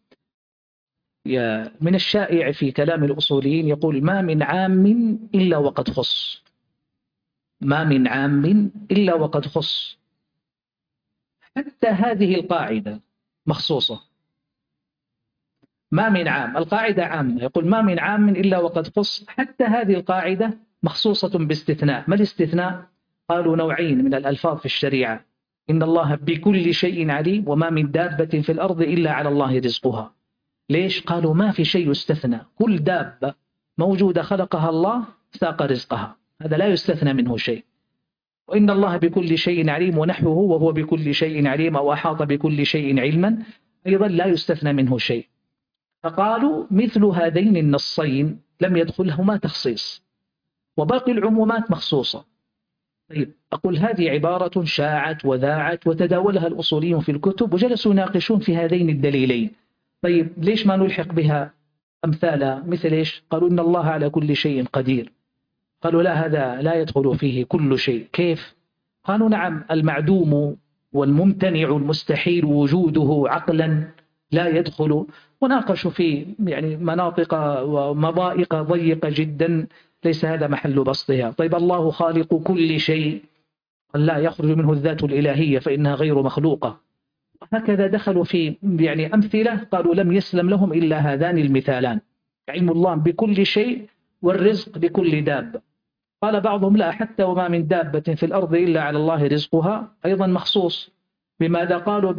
من الشائع في كلام الأصوليين يقول ما من عام إلا وقد خص، ما من عام إلا وقد خص. حتى هذه القاعدة مخصوصة، ما من عام، القاعدة عامة، يقول ما من عام إلا وقد خص، حتى هذه القاعدة مخصوصة باستثناء. ما الاستثناء؟ قالوا نوعين من الألفاظ في الشريعة، إن الله بكل شيء عليم، وما من دابة في الأرض إلا على الله رزقها. ليش؟ قالوا ما في شيء يستثنى، كل دابة موجودة خلقها الله ساق رزقها، هذا لا يستثنى منه شيء. وإن الله بكل شيء عليم ونحوه وهو بكل شيء عليم أو أحاط بكل شيء علما أيضا لا يستثنى منه شيء. فقالوا مثل هذين النصين لم يدخلهما تخصيص، وباقي العمومات مخصوصة. طيب أقول هذه عبارة شاعت وذاعت وتداولها الأصوليون في الكتب وجلسوا يناقشون في هذين الدليلين. طيب ليش ما نلحق بها أمثالها؟ مثل إيش؟ قالوا إن الله على كل شيء قدير، قالوا لا، هذا لا يدخل فيه كل شيء. كيف؟ قالوا نعم، المعدوم والممتنع المستحيل وجوده عقلا لا يدخل. وناقشوا في يعني مناطق ومضائق ضيقة جدا، ليس هذا محل بسطها. طيب الله خالق كل شيء، قال لا، يخرج منه الذات الإلهية فإنها غير مخلوقة. هكذا دخلوا في يعني أمثلة قالوا لم يسلم لهم إلا هذان المثالان: علم الله بكل شيء، والرزق بكل دابة. قال بعضهم لا، حتى وما من دابة في الأرض إلا على الله رزقها، أيضا مخصوص. بماذا؟ قالوا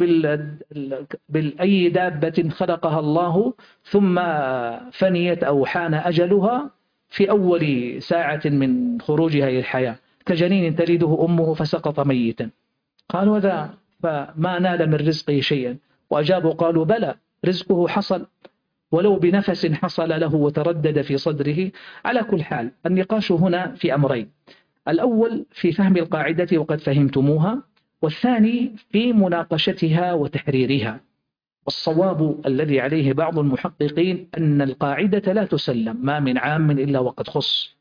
بالأي دابة خلقها الله ثم فنيت أو حان أجلها في أول ساعة من خروجها إلى الحياة، كجنين تلده أمه فسقط ميتا. قالوا ذا فما نال من رزقه شيئا. وأجابوا قالوا بلى، رزقه حصل ولو بنفس حصل له وتردد في صدره. على كل حال النقاش هنا في أمرين: الأول في فهم القاعدة وقد فهمتموها، والثاني في مناقشتها وتحريرها. والصواب الذي عليه بعض المحققين أن القاعدة لا تسلم، ما من عام إلا وقد خص،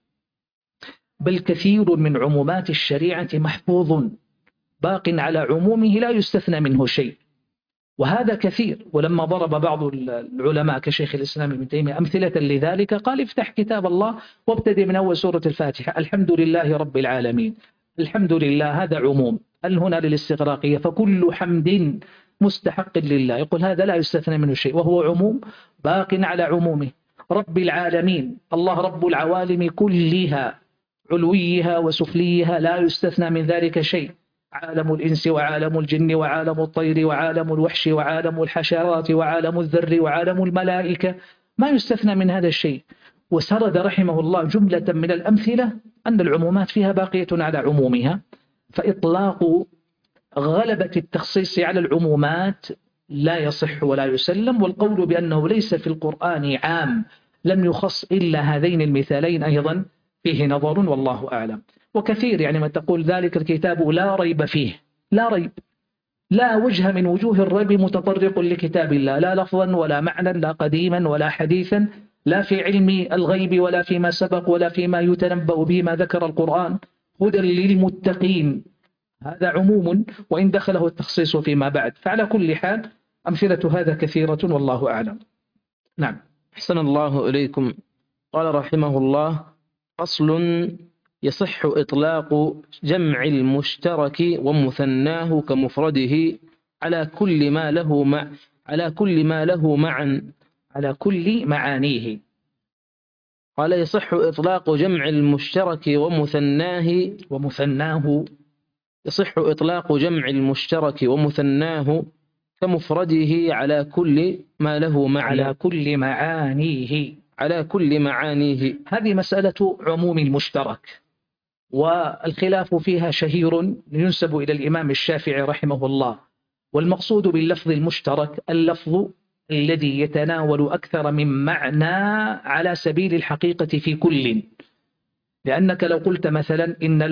بل كثير من عمومات الشريعة محفوظ باق على عمومه لا يستثنى منه شيء، وهذا كثير. ولما ضرب بعض العلماء كشيخ الإسلام ابن تيمية أمثلة لذلك قال افتح كتاب الله وابتدئ من أول سورة الفاتحة: الحمد لله رب العالمين. الحمد لله هذا عموم، هنا للاستغراقية، فكل حمد مستحق لله. يقول هذا لا يستثنى منه شيء وهو عموم باق على عمومه. رب العالمين، الله رب العوالم كلها، علويها وسفليها، لا يستثنى من ذلك شيء. عالم الإنس وعالم الجن وعالم الطير وعالم الوحش وعالم الحشرات وعالم الذر وعالم الملائكة، ما يستثنى من هذا الشيء. وسرد رحمه الله جملة من الأمثلة أن العمومات فيها باقية على عمومها، فإطلاق غلبة التخصيص على العمومات لا يصح ولا يسلم. والقول بأنه ليس في القرآن عام لم يخص إلا هذين المثالين أيضا فيه نظر والله أعلم. وكثير يعني ما تقول ذلك الكتاب لا ريب فيه، لا ريب، لا وجه من وجوه الريب متطرق لكتاب الله، لا لفظا ولا معنى، لا قديما ولا حديثا، لا في علم الغيب ولا فيما سبق ولا فيما يتنبأ به ما ذكر القرآن. هدى للمتقين، هذا عموم وإن دخله التخصيص فيما بعد. فعلى كل حال أمثلة هذا كثيرة والله أعلم. نعم. أحسن الله إليكم. قال رحمه الله: فصل: يصح إطلاق جمع المشترك ومثناه كمفرده على كل ما له على كل معانيه. قال: يصح إطلاق جمع المشترك ومثناه يصح إطلاق جمع المشترك ومثناه كمفرده على كل ما له معنى، على كل معانيه. هذه مسألة عموم المشترك، والخلاف فيها شهير ينسب إلى الإمام الشافعي رحمه الله. والمقصود باللفظ المشترك اللفظ الذي يتناول أكثر من معنى على سبيل الحقيقة في كل. لأنك لو قلت مثلا إن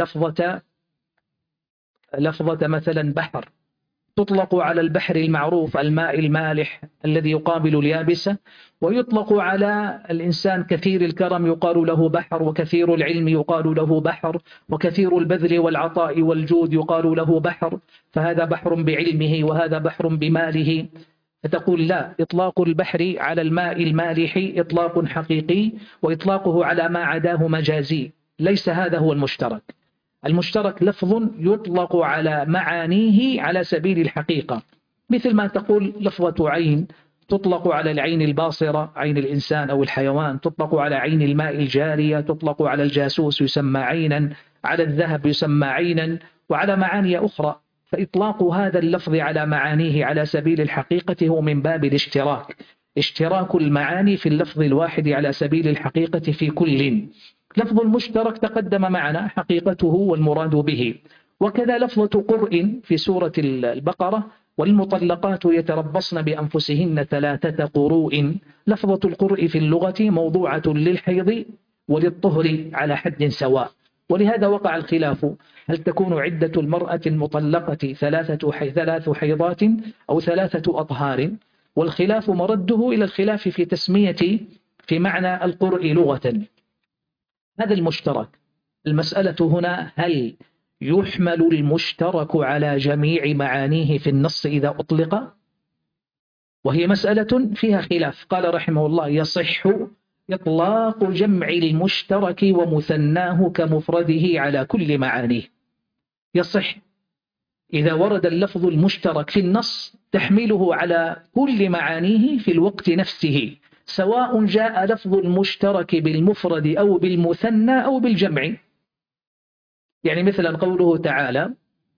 لفظة مثلا بحر تطلق على البحر المعروف الماء المالح الذي يقابل اليابسة، ويطلق على الإنسان كثير الكرم يقال له بحر، وكثير العلم يقال له بحر، وكثير البذل والعطاء والجود يقال له بحر، فهذا بحر بعلمه وهذا بحر بماله. فتقول لا، إطلاق البحر على الماء المالح إطلاق حقيقي، وإطلاقه على ما عداه مجازي. ليس هذا هو المشترك. المشترك لفظ يطلق على معانيه على سبيل الحقيقة، مثل ما تقول لفظة عين تطلق على العين الباصرة، عين الإنسان أو الحيوان، تطلق على عين الماء الجارية، تطلق على الجاسوس يسمى عينا، على الذهب يسمى عينا، وعلى معاني أخرى. فإطلاق هذا اللفظ على معانيه على سبيل الحقيقة هو من باب الاشتراك، اشتراك المعاني في اللفظ الواحد على سبيل الحقيقة في كل. لفظ المشترك تقدم معنا حقيقته والمراد به. وكذا لفظة قرء في سورة البقرة: والمطلقات يتربصن بأنفسهن 3 قروء. لفظة القرء في اللغة موضوعة للحيض وللطهر على حد سواء. ولهذا وقع الخلاف: هل تكون عدة المرأة المطلقة 3 حيضات أو 3 أطهار؟ والخلاف مرده إلى الخلاف في تسمية في معنى القرء لغة. هذا المشترك المسألة هنا هل يحمل المشترك على جميع معانيه في النص إذا أطلق؟ وهي مسألة فيها خلاف. قال رحمه الله: يصح إطلاق جمع المشترك ومثناه كمفرده على كل معانيه. يصح إذا ورد اللفظ المشترك في النص تحمله على كل معانيه في الوقت نفسه، سواء جاء لفظ المشترك بالمفرد أو بالمثنى أو بالجمع. يعني مثلا قوله تعالى: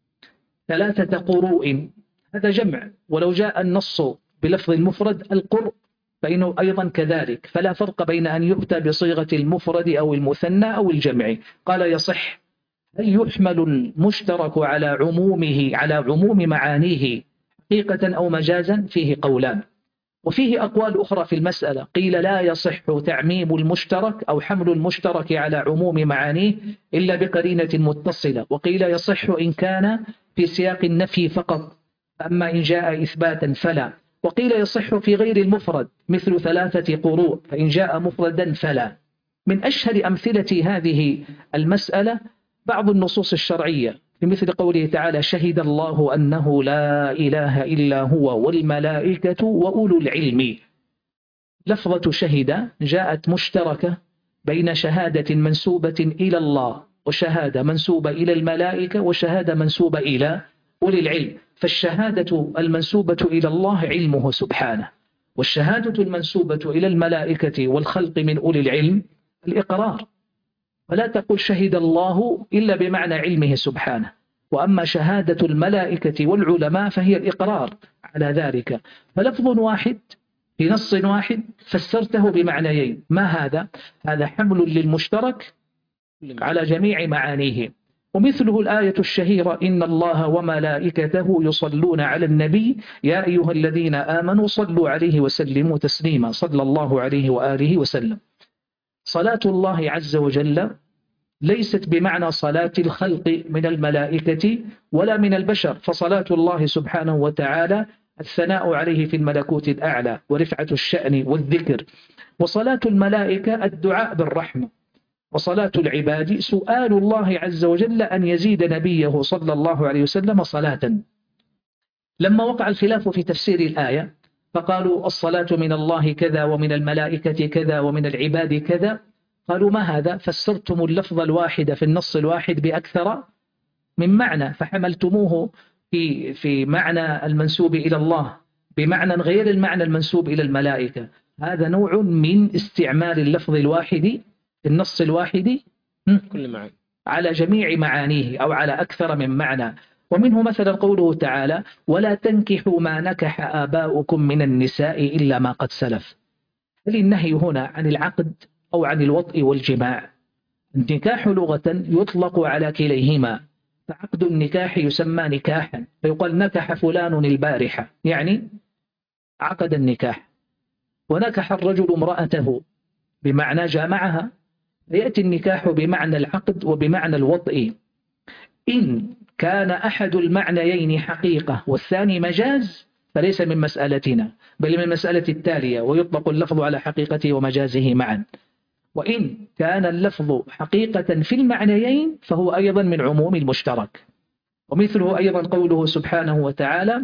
3 قروء، هذا جمع، ولو جاء النص بلفظ المفرد القرء فإنه أيضا كذلك، فلا فرق بين أن يؤتى بصيغة المفرد أو المثنى أو الجمع. قال: يصح. هل يحمل المشترك على عمومه، على عموم معانيه حقيقة أو مجازا؟ فيه قولان، وفيه أقوال أخرى في المسألة. قيل: لا يصح تعميم المشترك أو حمل المشترك على عموم معانيه إلا بقرينة متصلة. وقيل: يصح إن كان في سياق النفي فقط، أما إن جاء إثباتا فلا. وقيل: يصح في غير المفرد مثل 3 قروء، فإن جاء مفردا فلا. من أشهر أمثلة هذه المسألة بعض النصوص الشرعية، بمثل قوله تعالى: شهد الله أنه لا إله إلا هو والملائكة وأولو العلم. لفظة شهد جاءت مشتركة بين شهادة منسوبة إلى الله وشهادة منسوبة إلى الملائكة وشهادة منسوبة إلى أولي العلم. فالشهادة المنسوبة إلى الله علمه سبحانه، والشهادة المنسوبة إلى الملائكة والخلق من أولي العلم الإقرار. فلا تقل شهد الله إلا بمعنى علمه سبحانه، وأما شهادة الملائكة والعلماء فهي الإقرار على ذلك. فلفظ واحد في نص واحد فسرته بمعنيين. ما هذا؟ هذا حمل للمشترك على جميع معانيه. ومثله الآية الشهيرة: إن الله وملائكته يصلون على النبي يا أيها الذين آمنوا صلوا عليه وسلموا تسليما، صلى الله عليه وآله وسلم. صلاة الله عز وجل ليست بمعنى صلاة الخلق من الملائكة ولا من البشر، فصلاة الله سبحانه وتعالى الثناء عليه في الملكوت الأعلى ورفعة الشأن والذكر، وصلاة الملائكة الدعاء بالرحمة، وصلاة العباد سؤال الله عز وجل أن يزيد نبيه صلى الله عليه وسلم صلاة. لما وقع الخلاف في تفسير الآية فقالوا: الصلاة من الله كذا ومن الملائكة كذا ومن العباد كذا. قالوا: ما هذا؟ فسرتم اللفظ الواحد في النص الواحد بأكثر من معنى، فحملتموه في معنى المنسوب إلى الله بمعنى غير المعنى المنسوب إلى الملائكة. هذا نوع من استعمال اللفظ الواحد في النص الواحد كل معنى على جميع معانيه أو على أكثر من معنى. ومنه مثلا قوله تعالى: ولا تنكحوا ما نكح آباؤكم من النساء إلا ما قد سلف. هل النهي هنا عن العقد أو عن الوطء والجماع؟ النكاح لغة يطلق على كليهما، فعقد النكاح يسمى نكاحا، فيقال: نكح فلان البارحة، يعني عقد النكاح. ونكح الرجل امرأته بمعنى جامعها، فيأتي النكاح بمعنى العقد وبمعنى الوطء. إن كان أحد المعنيين حقيقة والثاني مجاز فليس من مسألتنا، بل من مسألة التالية، ويطلق اللفظ على حقيقته ومجازه معا. وإن كان اللفظ حقيقة في المعنيين فهو أيضا من عموم المشترك. ومثله أيضا قوله سبحانه وتعالى: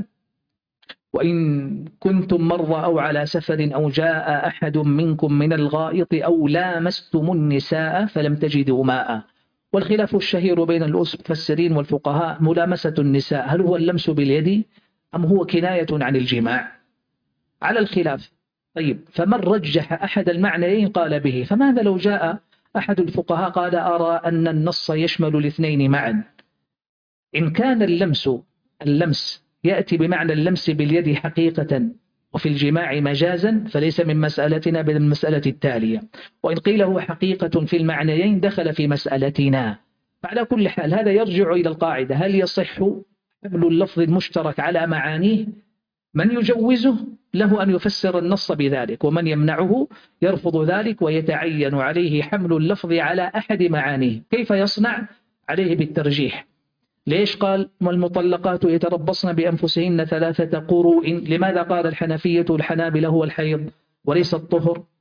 وإن كنتم مرضى أو على سفر أو جاء أحد منكم من الغائط أو لامستم النساء فلم تجدوا ماء. والخلاف الشهير بين المفسرين والفقهاء: ملامسة النساء هل هو اللمس باليد أم هو كناية عن الجماع؟ على الخلاف. طيب، فمن رجح أحد المعنيين قال به. فماذا لو جاء أحد الفقهاء قال: أرى أن النص يشمل الاثنين معا؟ إن كان اللمس يأتي بمعنى اللمس باليد حقيقة وفي الجماع مجازا فليس من مسألتنا بل من مسألة التالية. وإن قيل هو حقيقة في المعنيين دخل في مسألتنا. فعلى كل حال هذا يرجع إلى القاعدة: هل يصح حمل اللفظ المشترك على معانيه؟ من يجوزه له أن يفسر النص بذلك، ومن يمنعه يرفض ذلك ويتعين عليه حمل اللفظ على أحد معانيه. كيف يصنع؟ عليه بالترجيح. ليش قال: والمطلقات يتربصن بأنفسهن 3 قروء؟ لماذا قال الحنفية والحنابلة هو الحيض وليس الطهر؟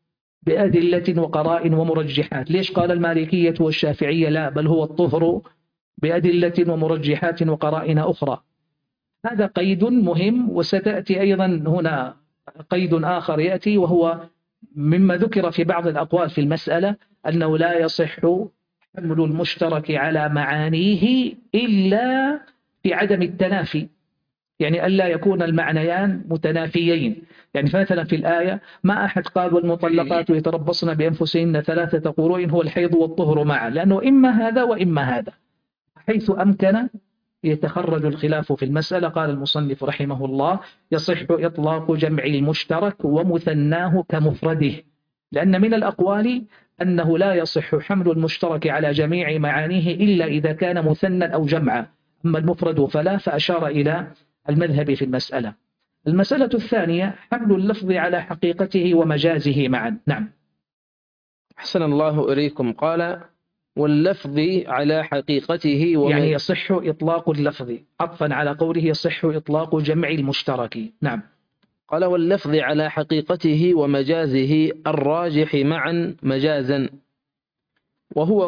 بأدلة وقرائن ومرجحات. ليش قال المالكية والشافعية لا، بل هو الطهر بأدلة ومرجحات وقرائن أخرى؟ هذا قيد مهم. وستأتي أيضا هنا قيد آخر يأتي، وهو مما ذكر في بعض الأقوال في المسألة، أنه لا يصح حمل المشترك على معانيه إلا في عدم التنافي، يعني ألا يكون المعنيان متنافيين. يعني مثلا في الآية ما أحد قال والمطلقات يتربصن بأنفسهن 3 قروء هو الحيض والطهر معا، لأنه إما هذا وإما هذا. حيث أمكن يتخرج الخلاف في المسألة. قال المصنف رحمه الله: يصح إطلاق جمع المشترك ومثناه كمفرده، لأن من الأقوال أنه لا يصح حمل المشترك على جميع معانيه إلا إذا كان مثنى أو جمعا، أما المفرد فلا. فأشار إلى المذهب في المسألة. المسألة الثانية حمل اللفظ على حقيقته ومجازه معا. نعم. أحسن الله إليكم. قال: واللفظ على حقيقته يعني يصح إطلاق اللفظ، عطفا على قوله يصح إطلاق جمع المشترك. نعم. قال: واللفظ على حقيقته ومجازه الراجح معا مجازا، وهو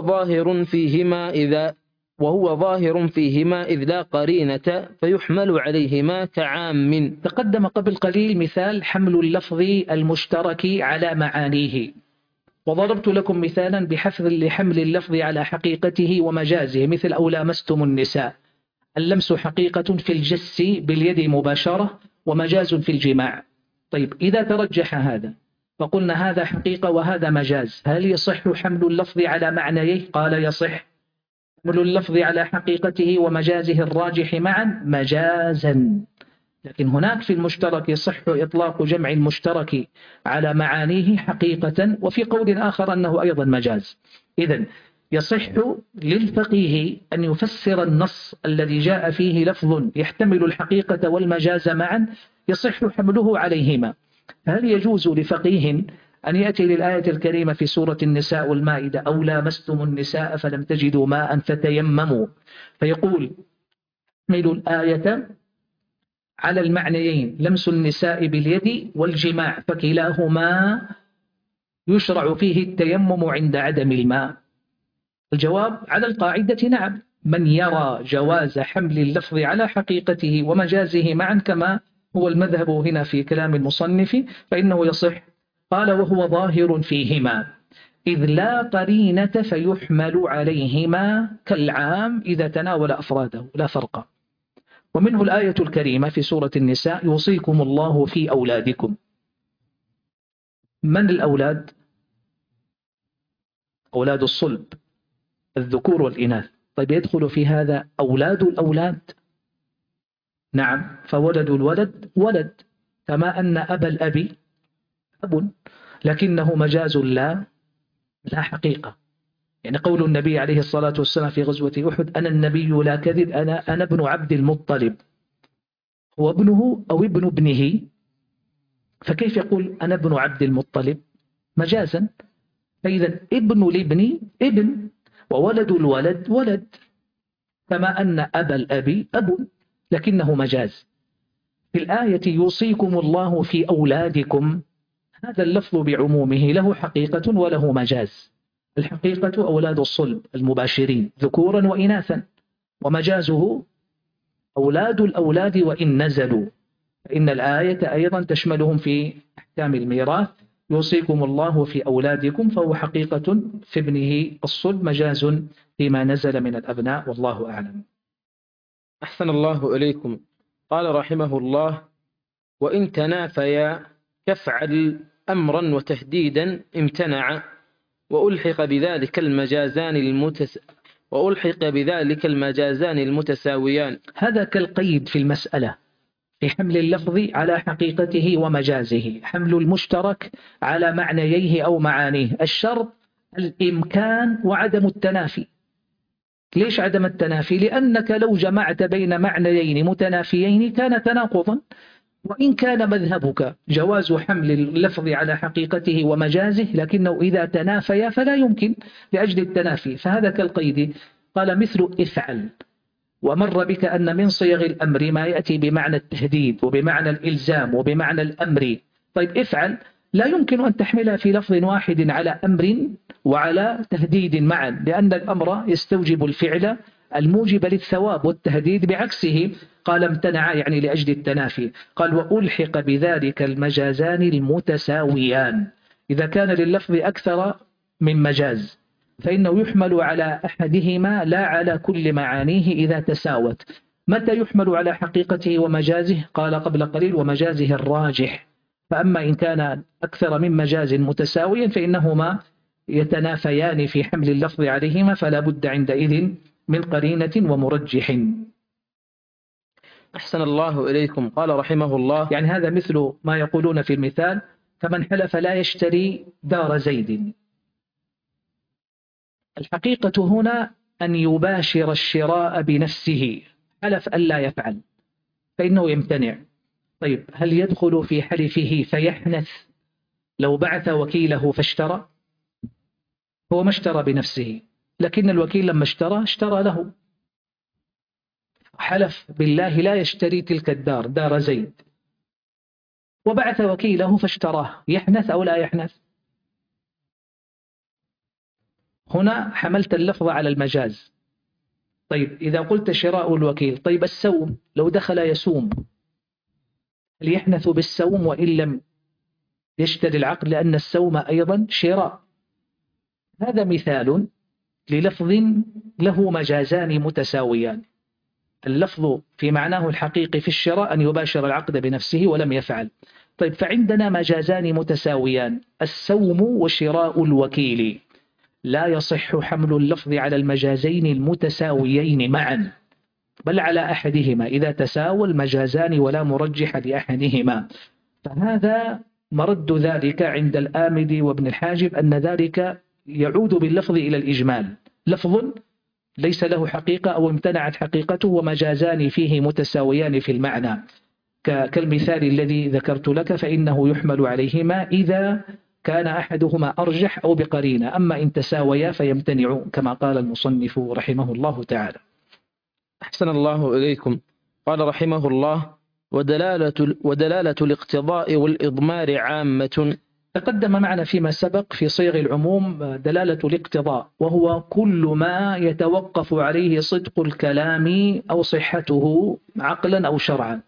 ظاهر فيهما إذ لا قرينة فيحمل عليهما كعام. تقدم قبل قليل مثال حمل اللفظ المشترك على معانيه، وضربت لكم مثالا بحفظ لحمل اللفظ على حقيقته ومجازه، مثل أو لامستم النساء. اللمس حقيقة في الجس باليد مباشرة، ومجاز في الجماع. طيب إذا ترجح هذا فقلنا هذا حقيقة وهذا مجاز، هل يصح حمل اللفظ على معنيه؟ قال: يصح حمل اللفظ على حقيقته ومجازه الراجح معا مجازا. لكن هناك في المشترك يصح إطلاق جمع المشترك على معانيه حقيقة، وفي قول آخر أنه أيضا مجاز. إذن يصح للفقيه أن يفسر النص الذي جاء فيه لفظ يحتمل الحقيقة والمجاز معا، يصح حمله عليهما. هل يجوز لفقيه أن يأتي للآية الكريمة في سورة النساء والمائدة: أو لامستم النساء فلم تجدوا ماء فتيمموا، فيقول احملوا الآية على المعنيين لمس النساء باليد والجماع، فكلاهما يشرع فيه التيمم عند عدم الماء؟ الجواب على القاعدة نعم. من يرى جواز حمل اللفظ على حقيقته ومجازه معا كما هو المذهب هنا في كلام المصنف فإنه يصح. قال: وهو ظاهر فيهما إذ لا قرينة فيحمل عليهما كالعام إذا تناول أفراده، لا فرق. ومنه الآية الكريمة في سورة النساء: يوصيكم الله في أولادكم. من الأولاد؟ أولاد الصلب، الذكور والإناث. طيب يدخل في هذا أولاد الأولاد؟ نعم. فولد الولد ولد، كما أن أبا الأب أب، لكنه مجاز لا حقيقة. يعني قول النبي عليه الصلاة والسلام في غزوة أحد: أنا النبي لا كذب، أنا ابن عبد المطلب. هو ابنه أو ابن ابنه، فكيف يقول أنا ابن عبد المطلب؟ مجازا. فإذا ابن الابن ابن، وولد الولد ولد، كما أن أبا الأب أب، لكنه مجاز. في الآية يوصيكم الله في أولادكم، هذا اللفظ بعمومه له حقيقة وله مجاز. الحقيقة أولاد الصلب المباشرين ذكورا وإناثا، ومجازه أولاد الأولاد وإن نزلوا، فإن الآية أيضا تشملهم في أحكام الميراث. يوصيكم الله في أولادكم، فهو حقيقة في ابنه الصلب، مجاز فيما نزل من الأبناء، والله أعلم. أحسن الله إليكم. قال رحمه الله: وإن تنافيا كفعل أمرا وتهديدا امتنع، وألحق بذلك المجازان المتساويان. هذا كالقيد في المسألة في حمل اللفظ على حقيقته ومجازه، حمل المشترك على معنييه أو معانيه. الشرط الإمكان وعدم التنافي. ليش عدم التنافي؟ لأنك لو جمعت بين معنيين متنافيين كان تناقضا. وإن كان مذهبك جواز حمل اللفظ على حقيقته ومجازه، لكنه إذا تنافيا فلا يمكن لأجل التنافي، فهذا كالقيد. قال: مثل افعل. ومر بك أن من صيغ الأمر ما يأتي بمعنى التهديد وبمعنى الإلزام وبمعنى الأمر. طيب افعل لا يمكن أن تحملها في لفظ واحد على أمر وعلى تهديد معا، لأن الأمر يستوجب الفعل الموجب للثواب، والتهديد بعكسه. قال امتنع يعني لأجل التنافي. قال وألحق بذلك المجازان المتساويان. إذا كان لللفظ أكثر من مجاز فإنه يحمل على أحدهما لا على كل معانيه إذا تساوت. متى يحمل على حقيقته ومجازه؟ قال قبل قليل ومجازه الراجح. فأما إن كان أكثر من مجاز متساويا فإنهما يتنافيان في حمل اللفظ عليهما، فلا بد عندئذ من قرينة ومرجح. أحسن الله إليكم. قال رحمه الله يعني هذا مثل ما يقولون في المثال: فمن حلف لا يشتري دار زيد. الحقيقة هنا أن يباشر الشراء بنفسه، حلف ألا يفعل فإنه يمتنع. طيب هل يدخل في حلفه فيحنث لو بعث وكيله فاشترى؟ هو ما اشترى بنفسه، لكن الوكيل لما اشترى له. حلف بالله لا يشتري تلك الدار، دار زيد، وبعث وكيله فاشتراه، يحنث أو لا يحنث؟ هنا حملت اللفظ على المجاز. طيب إذا قلت شراء الوكيل، طيب السوم لو دخل يسوم، هل يحنث بالسوم وإن لم يشتري العقد؟ لأن السوم أيضا شراء. هذا مثال للفظ له مجازان متساويان. اللفظ في معناه الحقيقي في الشراء أن يباشر العقد بنفسه ولم يفعل. طيب فعندنا مجازان متساويان: السوم وشراء الوكيل. لا يصح حمل اللفظ على المجازين المتساويين معا، بل على أحدهما إذا تساوى المجازان ولا مرجح لأحدهما. فهذا مرد ذلك عند الآمدي وابن الحاجب أن ذلك يعود باللفظ إلى الإجمال، لفظ ليس له حقيقة أو امتنعت حقيقته ومجازان فيه متساويان في المعنى، كالمثال الذي ذكرت لك، فإنه يحمل عليهما إذا كان أحدهما أرجح أو بقرينة، أما إن تساويا فيمتنع كما قال المصنف رحمه الله تعالى. أحسن الله إليكم. قال رحمه الله ودلالة الاقتضاء والإضمار عامة. تقدم معنا فيما سبق في صيغ العموم دلالة الاقتضاء، وهو كل ما يتوقف عليه صدق الكلام أو صحته عقلا أو شرعا.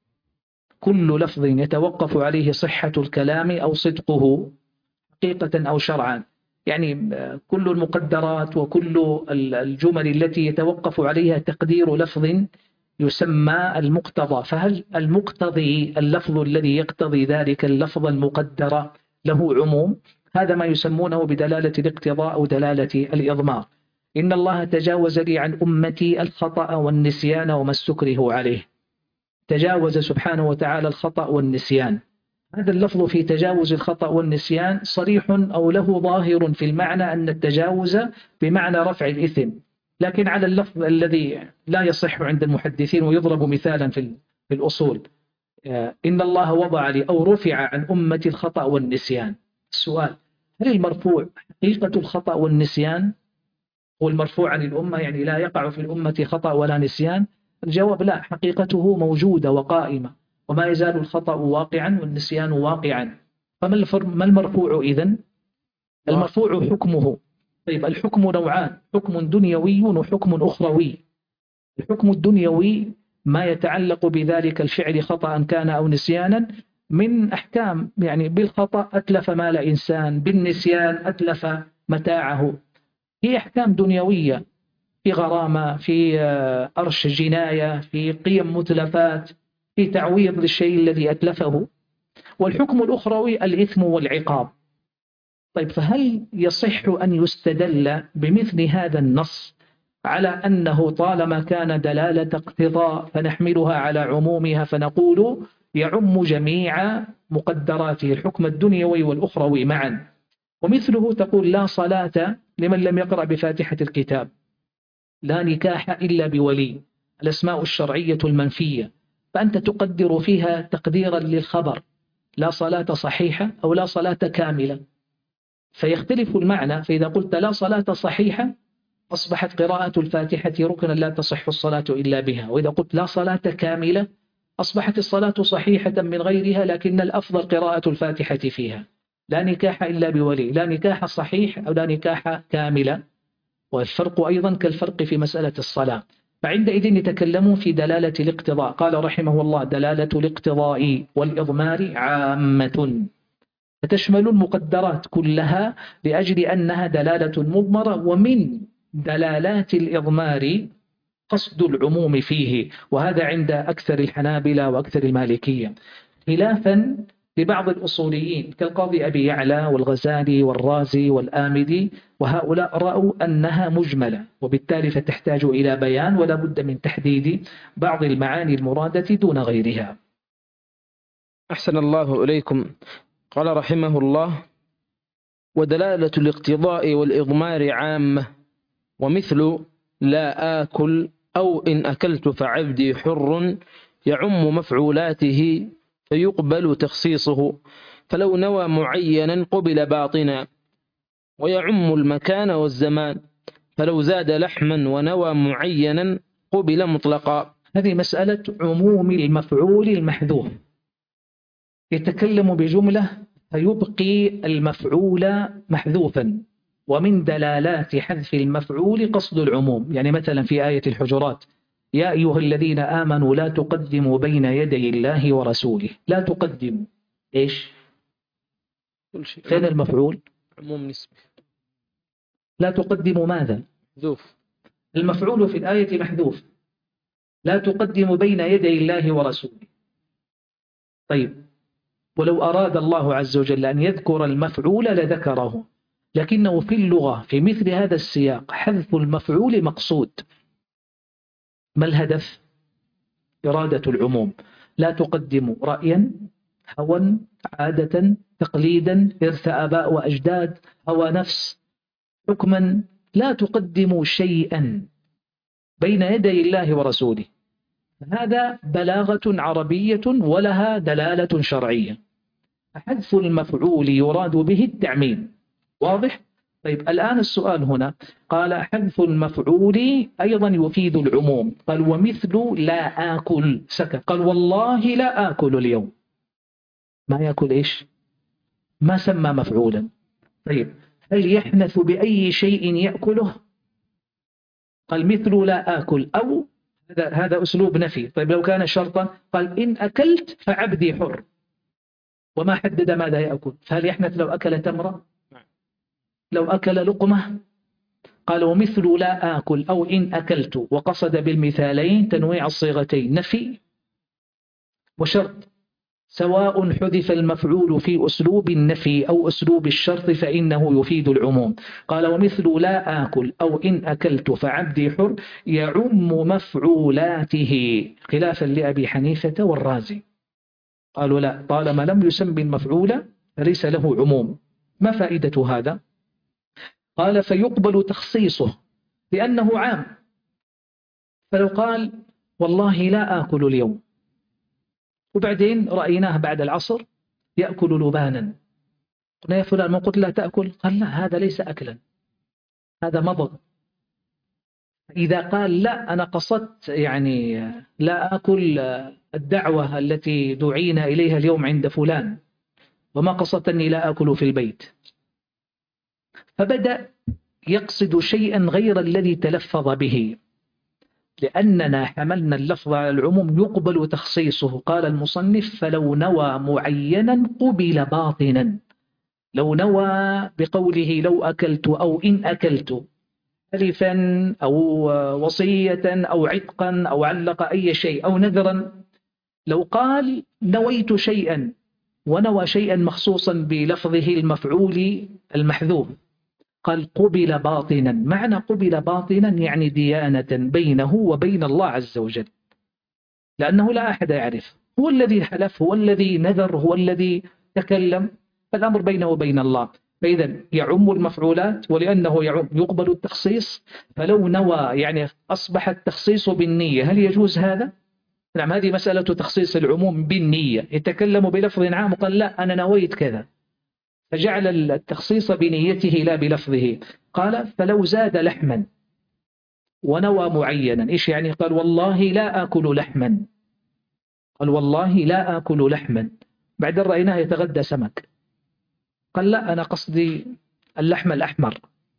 كل لفظ يتوقف عليه صحة الكلام أو صدقه حقيقة أو شرعا، يعني كل المقدرات وكل الجمل التي يتوقف عليها تقدير لفظ يسمى المقتضى. فهل المقتضي اللفظ الذي يقتضي ذلك اللفظ المقدر له عموم؟ هذا ما يسمونه بدلالة الاقتضاء أو دلالة الإضمار. إن الله تجاوز لي عن أمتي الخطأ والنسيان وما استكرهوا عليه. تجاوز سبحانه وتعالى الخطأ والنسيان. هذا اللفظ في تجاوز الخطأ والنسيان صريح أو له ظاهر في المعنى أن التجاوز بمعنى رفع الإثم، لكن على اللفظ الذي لا يصح عند المحدثين ويضرب مثالا في الأصول: إن الله وضع لي أو رفع عن أمة الخطأ والنسيان. السؤال: هل المرفوع حقيقة الخطأ والنسيان؟ هو المرفوع عن الأمة يعني لا يقع في الأمة خطأ ولا نسيان؟ الجواب لا، حقيقته موجودة وقائمة، وما يزال الخطأ واقعا والنسيان واقعا. فما المرفوع إذن؟ المرفوع حكمه. طيب الحكم نوعان: حكم دنيوي وحكم أخروي. الحكم الدنيوي ما يتعلق بذلك الفعل خطأ كان أو نسيانا من أحكام، يعني بالخطأ أتلف مال إنسان، بالنسيان أتلف متاعه. هي أحكام دنيوية، في غرامة، في أرش جناية، في قيم متلفات، في تعويض للشيء الذي أتلفه. والحكم الأخروي الإثم والعقاب. طيب فهل يصح أن يستدل بمثل هذا النص على أنه طالما كان دلالة اقتضاء فنحملها على عمومها فنقول يعم جميع مقدراته الحكم الدنيوي والأخروي معا؟ ومثله تقول لا صلاة لمن لم يقرأ بفاتحة الكتاب، لا نكاح إلا بولي، الأسماء الشرعية المنفية، فأنت تقدر فيها تقديرا للخبر: لا صلاة صحيحة أو لا صلاة كاملة، فيختلف المعنى. فإذا قلت لا صلاة صحيحة أصبحت قراءة الفاتحة ركنا لا تصح الصلاة إلا بها، وإذا قلت لا صلاة كاملة أصبحت الصلاة صحيحة من غيرها لكن الأفضل قراءة الفاتحة فيها. لا نكاح إلا بولي، لا نكاح صحيح أو لا نكاح كاملة. والفرق أيضا كالفرق في مسألة الصلاة. فعندئذ يتكلمون في دلالة الاقتضاء. قال رحمه الله: دلالة الاقتضاء والإضمار عامة، فتشمل المقدرات كلها لأجل أنها دلالة مضمرة. ومن دلالات الإضمار قصد العموم فيه، وهذا عند أكثر الحنابلة وأكثر المالكية، خلافا لبعض الأصوليين كالقاضي أبي يعلى والغزالي والرازي والآمدي، وهؤلاء رأوا أنها مجملة، وبالتالي فتحتاج إلى بيان ولا بد من تحديد بعض المعاني المرادة دون غيرها. أحسن الله إليكم. قال رحمه الله: ودلالة الاقتضاء والإضمار عامة، ومثل لا آكل أو إن أكلت فعبدي حر يعم مفعولاته فيقبل تخصيصه، فلو نوى معينا قبل باطنا، ويعم المكان والزمان، فلو زاد لحما ونوى معينا قبل مطلقا. هذه مسألة عموم المفعول المحذوف، يتكلم بجملة فيبقي المفعول محذوفا. ومن دلالات حذف المفعول قصد العموم، يعني مثلا في آية الحجرات: يا أيها الذين آمنوا لا تقدموا بين يدي الله ورسوله. لا تقدموا إيش؟ فين المفعول؟ عموم نسبي. لا تقدموا ماذا؟ محذوف. المفعول في الآية محذوف. لا تقدموا بين يدي الله ورسوله. طيب، ولو أراد الله عز وجل أن يذكر المفعول لذكره، لكنه في اللغة في مثل هذا السياق حذف المفعول مقصود. ما الهدف؟ إرادة العموم. لا تقدموا رأيا، هوى، عادة، تقليدا، إرث آباء وأجداد، هوى نفس، حكما. لا تقدموا شيئا بين يدي الله ورسوله. هذا بلاغة عربية ولها دلالة شرعية. حذف المفعول يراد به التعميم. واضح؟ طيب، الآن السؤال هنا، قال حذف المفعول أيضا يفيد العموم. قال ومثل لا آكل سكت. قال والله لا آكل اليوم. ما يأكل إيش؟ ما سمى مفعولا. طيب، هل يحنث بأي شيء يأكله؟ قال مثل لا آكل، أو هذا أسلوب نفي. طيب لو كان شرطا قال إن أكلت فعبدي حر، وما حدد ماذا يأكل. فهل يحنث لو أكل تمرة؟ لو أكل لقمة؟ قال ومثل لا آكل أو إن أكلت، وقصد بالمثالين تنويع الصيغتين نفي وشرط، سواء حذف المفعول في أسلوب النفي أو أسلوب الشرط فإنه يفيد العموم. قال ومثل لا آكل أو إن أكلت فعبدي حر يعم مفعولاته، خلافا لأبي حنيفة والرازي. قالوا لا، طالما لم يسم المفعول ليس له عموم. ما فائدة هذا؟ قال فيقبل تخصيصه لأنه عام. فلو قال والله لا آكل اليوم، وبعدين رأيناه بعد العصر يأكل لبانا، قلنا يا فلان ما قلت لا تأكل؟ قال لا، هذا ليس أكلا، هذا مضغ. إذا قال لا أنا قصدت يعني لا أكل الدعوة التي دعينا إليها اليوم عند فلان، وما قصدت أني لا أكل في البيت، فبدأ يقصد شيئا غير الذي تلفظ به، لأننا حملنا اللفظ على العموم يقبل تخصيصه. قال المصنف فلو نوى معينا قبل باطنا. لو نوى بقوله لو أكلت أو إن أكلت ألفا أو وصية أو عتقا أو علق أي شيء أو نذرا، لو قال نويت شيئا ونوى شيئا مخصوصا بلفظه المفعول المحذوف، قال قبل باطنا. معنى قبل باطنا يعني ديانة بينه وبين الله عز وجل، لأنه لا أحد يعرف، هو الذي حلف، هو الذي نذر، هو الذي تكلم، فالأمر بينه وبين الله. فإذا يعم المفعولات، ولأنه يقبل التخصيص، فلو نوى يعني أصبح التخصيص بالنية. هل يجوز هذا؟ نعم، هذه مسألة تخصيص العموم بالنية. يتكلم بلفظ عام وقال لا أنا نويت كذا، فجعل التخصيص بنيته لا بلفظه. قال فلو زاد لحما ونوى معينا، إيش يعني؟ قال والله لا آكل لحما، قال والله لا آكل لحما، بعدين رأيناه يتغدى سمك، قال لا أنا قصدي اللحم الأحمر،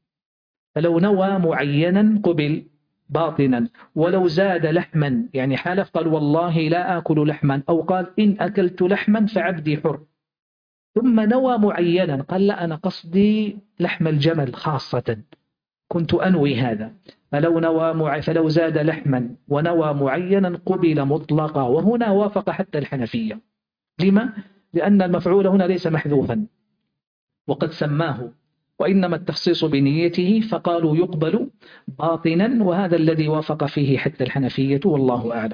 فلو نوى معينا قبل باطنا، ولو زاد لحما يعني حلف قال والله لا آكل لحما، أو قال إن أكلت لحما فعبدي حر، ثم نوى معينا قال لا أنا قصدي لحم الجمل خاصة كنت أنوي هذا، فلو زاد لحما ونوى معينا قبل مطلقا، وهنا وافق حتى الحنفية. لما؟ لأن المفعول هنا ليس محذوفا وقد سماه، وإنما التخصيص بنيته، فقالوا يقبل باطنا، وهذا الذي وافق فيه حتى الحنفية والله أعلم.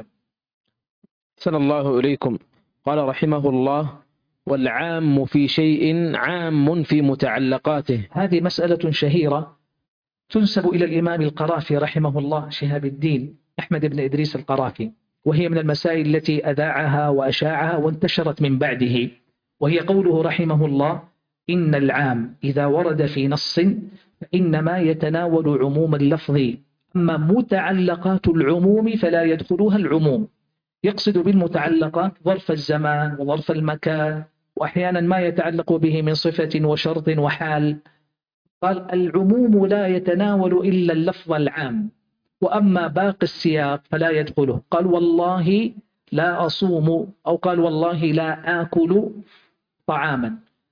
أحسن الله إليكم. قال رحمه الله: والعام في شيء عام في متعلقاته. هذه مسألة شهيرة تنسب إلى الإمام القرافي رحمه الله، شهاب الدين أحمد بن إدريس القرافي، وهي من المسائل التي أذاعها وأشاعها وانتشرت من بعده، وهي قوله رحمه الله: إن العام إذا ورد في نص فإنما يتناول عموم اللفظ، أما متعلقات العموم فلا يدخلها العموم. يقصد بالمتعلقات ظرف الزمان وظرف المكان، وأحيانا ما يتعلق به من صفة وشرط وحال. قال العموم لا يتناول إلا اللفظ العام، وأما باقي السياق فلا يدخله. قال والله لا أصوم، أو قال والله لا آكل طعاما،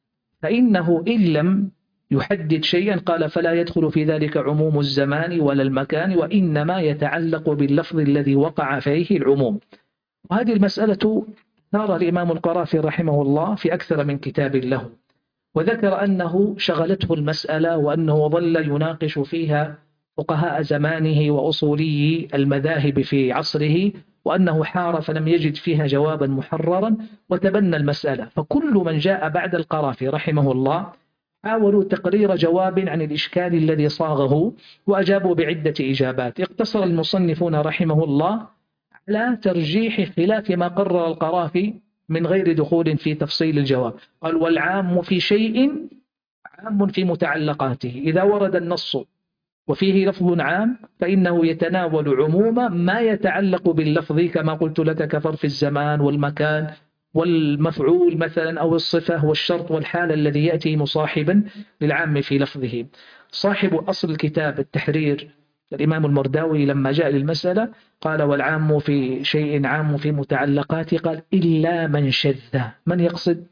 فإنه إن لم يحدد شيئا قال فلا يدخل في ذلك عموم الزمان ولا المكان، وإنما يتعلق باللفظ الذي وقع فيه العموم. وهذه المسألة ثار الإمام القرافي رحمه الله في أكثر من كتاب له، وذكر أنه شغلته المسألة، وأنه ظل يناقش فيها فقهاء زمانه وأصولي المذاهب في عصره، وأنه حار فلم يجد فيها جوابا محررا، وتبنى المسألة. فكل من جاء بعد القرافي رحمه الله حاولوا تقرير جواب عن الإشكال الذي صاغه، وأجابوا بعدة إجابات. اقتصر المصنفون رحمه الله على ترجيح خلاف ما قرر القرافي من غير دخول في تفصيل الجواب. قال والعام في شيء عام في متعلقاته، إذا ورد النص وفيه لفظ عام فإنه يتناول عموم ما يتعلق باللفظ، كما قلت لك كظرف الزمان والمكان والمفعول مثلا، أو الصفة والشرط والحال الذي يأتي مصاحبا للعام في لفظه. صاحب أصل الكتاب التحرير الإمام المرداوي لما جاء للمسألة قال والعام في شيء عام في متعلقاته، قال إلا من شذ. من يقصد؟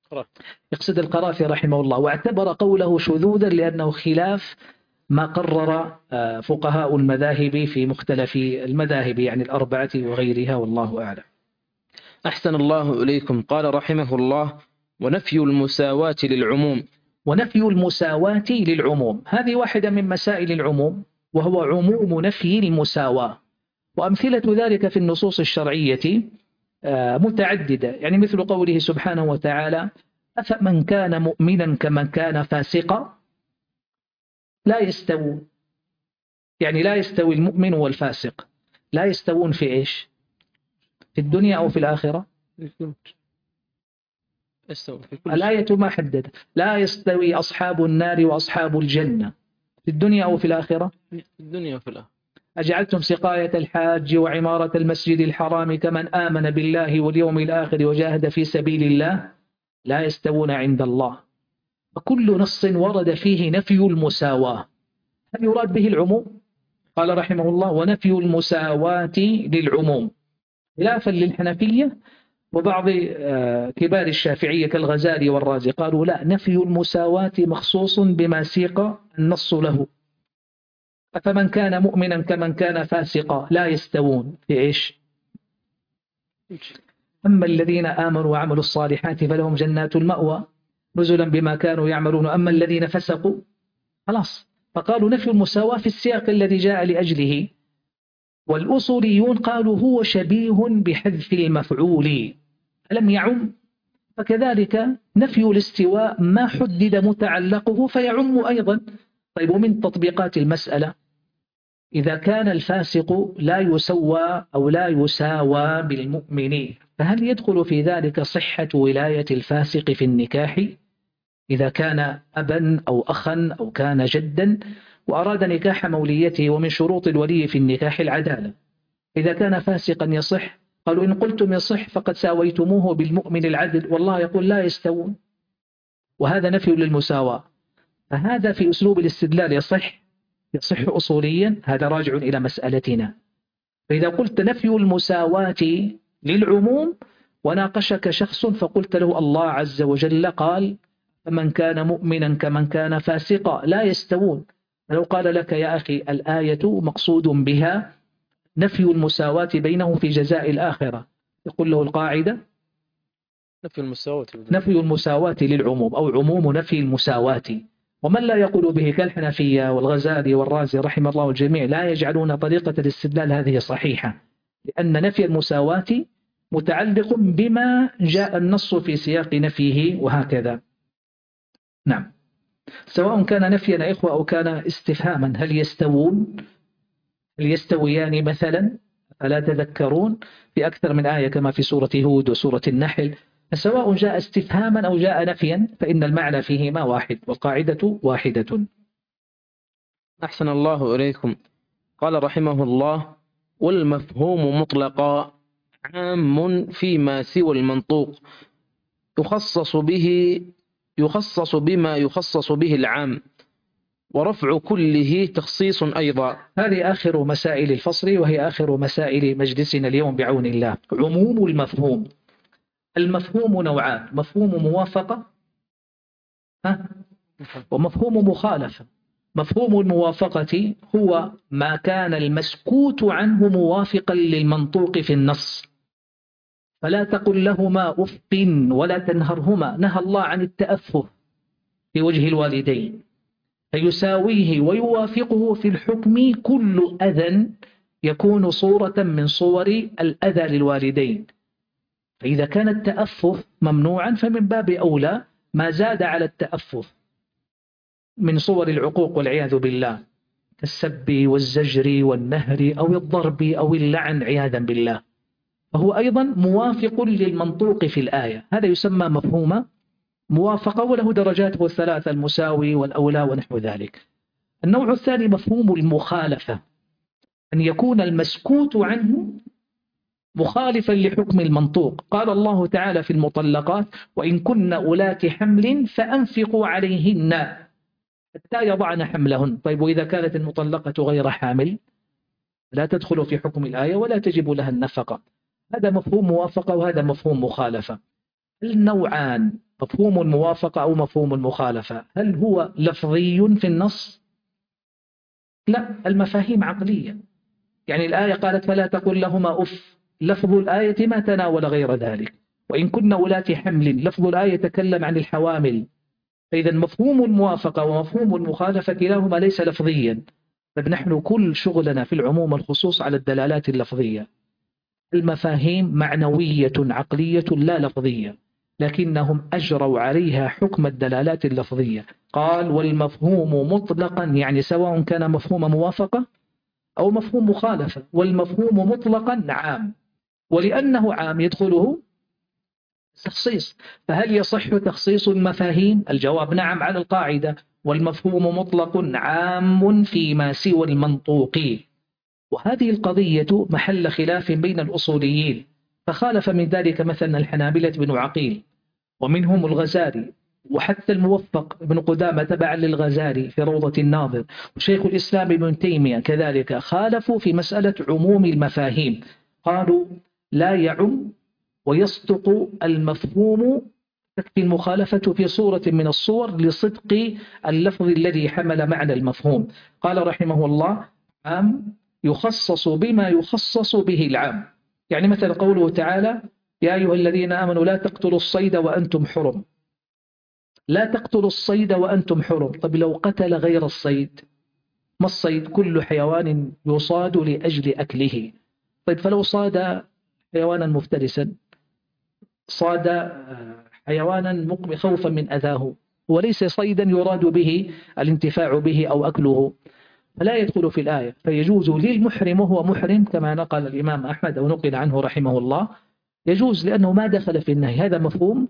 يقصد القرافي رحمه الله، واعتبر قوله شذوذا لأنه خلاف ما قرر فقهاء المذاهب في مختلف المذاهب، يعني الأربعة وغيرها، والله أعلم. أحسن الله إليكم. قال رحمه الله: ونفي المساواة للعموم. ونفي المساواة للعموم هذه واحدة من مسائل العموم، وهو عموم نفي المساواة، وأمثلة ذلك في النصوص الشرعية متعددة، يعني مثل قوله سبحانه وتعالى: أفمن كان مؤمنا كمن كان فاسقا لا يستوون. يعني لا يستوي المؤمن والفاسق، لا يستوون في إيش؟ في الدنيا أو في الآخرة؟ الآية ما حدد. لا يستوي أصحاب النار وأصحاب الجنة في الدنيا أو في الآخرة؟ في الدنيا وفي الآخرة. أجعلتم سقاية الحاج وعمارة المسجد الحرام كمن آمن بالله واليوم الآخر وجاهد في سبيل الله لا يستوون عند الله. فكل نص ورد فيه نفي المساواة هل يراد به العموم؟ قال رحمه الله: ونفي المساواة للعموم، خلافا للحنفية وبعض كبار الشافعية كالغزالي والرازي، قالوا لا، نفي المساواة مخصوص بما سيق النص له. فمن كان مؤمنا كمن كان فاسقا لا يستوون في إيش؟ أما الذين آمنوا وعملوا الصالحات فلهم جنات المأوى نزلا بما كانوا يعملون، أما الذين فسقوا خلاص. فقالوا نفي المساواة في السياق الذي جاء لأجله. والأصوليون قالوا هو شبيه بحذف المفعول ألم يعم، فكذلك نفي الاستواء ما حدد متعلقه فيعم أيضا. طيب، ومن تطبيقات المسألة إذا كان الفاسق لا يسوى أو لا يساوى بالمؤمن، فهل يدخل في ذلك صحة ولاية الفاسق في النكاح إذا كان أبا أو أخا أو كان جدا وأراد نكاح موليته؟ ومن شروط الولي في النكاح العدالة. إذا كان فاسقا يصح؟ قالوا إن قلتم يصح فقد ساويتموه بالمؤمن العدل، والله يقول لا يستوون. وهذا نفي للمساواة، فهذا في أسلوب الاستدلال يصح أصوليا، هذا راجع إلى مسألتنا. فإذا قلت نفي المساواة للعموم وناقشك شخص فقلت له الله عز وجل قال فمن كان مؤمنا كمن كان فاسقا لا يستوون، فلو قال لك يا أخي الآية مقصود بها نفي المساواة بينهم في جزاء الآخرة، يقول له القاعدة نفي المساواة للعموم أو عموم نفي المساواة. ومن لا يقول به كالحنفية والغزالي والرازي رحمه الله الجميع لا يجعلون طريقة الاستدلال هذه صحيحة، لأن نفي المساواة متعلق بما جاء النص في سياق نفيه وهكذا. نعم، سواء كان نفيا يا إخوة أو كان استفهاما، هل يستوون؟ هل يستويان مثلا؟ فلا تذكرون في أكثر من آية كما في سورة هود وسورة النحل، فسواء جاء استفهاما أو جاء نفيا فإن المعنى فيهما واحد والقاعدة واحدة. أحسن الله إليكم. قال رحمه الله: والمفهوم مطلقا عام فيما سوى المنطوق، يخصص بما يخصص به العام، ورفع كله تخصيص أيضا. هذه آخر مسائل الفصل، وهي آخر مسائل مجلسنا اليوم بعون الله. عموم المفهوم. المفهوم نوعان: مفهوم موافقة ومفهوم مخالفة. مفهوم الموافقة هو ما كان المسكوت عنه موافقا للمنطوق في النص، فلا تقل لهما أف ولا تنهرهما، نهى الله عن التأفه في وجه الوالدين، فيساويه ويوافقه في الحكم كل أذى يكون صورة من صور الأذى للوالدين. فإذا كان التأفف ممنوعا فمن باب أولى ما زاد على التأفف من صور العقوق والعياذ بالله، كالسب والزجر والنهر أو الضرب أو اللعن عياذا بالله، فهو أيضا موافق للمنطوق في الآية، هذا يسمى مفهوم موافقة، وله درجاته الثلاثة: المساوي والأولى ونحو ذلك. النوع الثاني مفهوم المخالفة، أن يكون المسكوت عنه مخالفا لحكم المنطوق. قال الله تعالى في المطلقات: وإن كن أولات حمل فأنفقوا عليهن حتى يضعن حملهن. طيب، وإذا كانت المطلقة غير حامل لا تدخل في حكم الآية ولا تجب لها النفقة. هذا مفهوم موافقة وهذا مفهوم مخالفة. النوعان مفهوم الموافقة أو مفهوم المخالفة، هل هو لفظي في النص؟ لا، المفاهيم عقلية. يعني الآية قالت فلا تقل لهما أف، لفظ الآية ما تناول غير ذلك. وإن كن أولات حمل، لفظ الآية تكلم عن الحوامل. فإذا مفهوم الموافقة ومفهوم المخالفة كلاهما ليس لفظيا. فنحن كل شغلنا في العموم والخصوص على الدلالات اللفظية. المفاهيم معنوية عقلية لا لفظية، لكنهم أجروا عليها حكم الدلالات اللفظية. قال والمفهوم مطلقا، يعني سواء كان مفهوم موافقة أو مفهوم مخالفة، والمفهوم مطلقا عام، ولأنه عام يدخله تخصيص. فهل يصح تخصيص المفاهيم؟ الجواب نعم على القاعدة: والمفهوم مطلق عام فيما سوى المنطوق. وهذه القضية محل خلاف بين الأصوليين، فخالف من ذلك مثلا الحنابلة بن عقيل، ومنهم الغزالي، وحتى الموفق بن قدامة تبعا للغزالي في روضة الناظر، وشيخ الإسلام ابن تيمية كذلك خالفوا في مسألة عموم المفاهيم. قالوا لا يعم ويصدق المفهوم، تكفي المخالفة في صورة من الصور لصدق اللفظ الذي حمل معنى المفهوم. قال رحمه الله: عام يخصص بما يخصص به العام. يعني مثل قوله تعالى: يا أيها الذين آمنوا لا تقتلوا الصيد وأنتم حرم. لا تقتلوا الصيد وأنتم حرم. طب لو قتل غير الصيد، ما الصيد؟ كل حيوان يصاد لأجل أكله. طيب فلو صاد حيوانا مفترسا، صاد حيوانا خوفا من أذاه، وليس صيدا يراد به الانتفاع به أو أكله، فلا يدخل في الآية. فيجوز للمحرم وهو محرم، كما نقل الإمام أحمد أو نقل عنه رحمه الله، يجوز لأنه ما دخل في النهي. هذا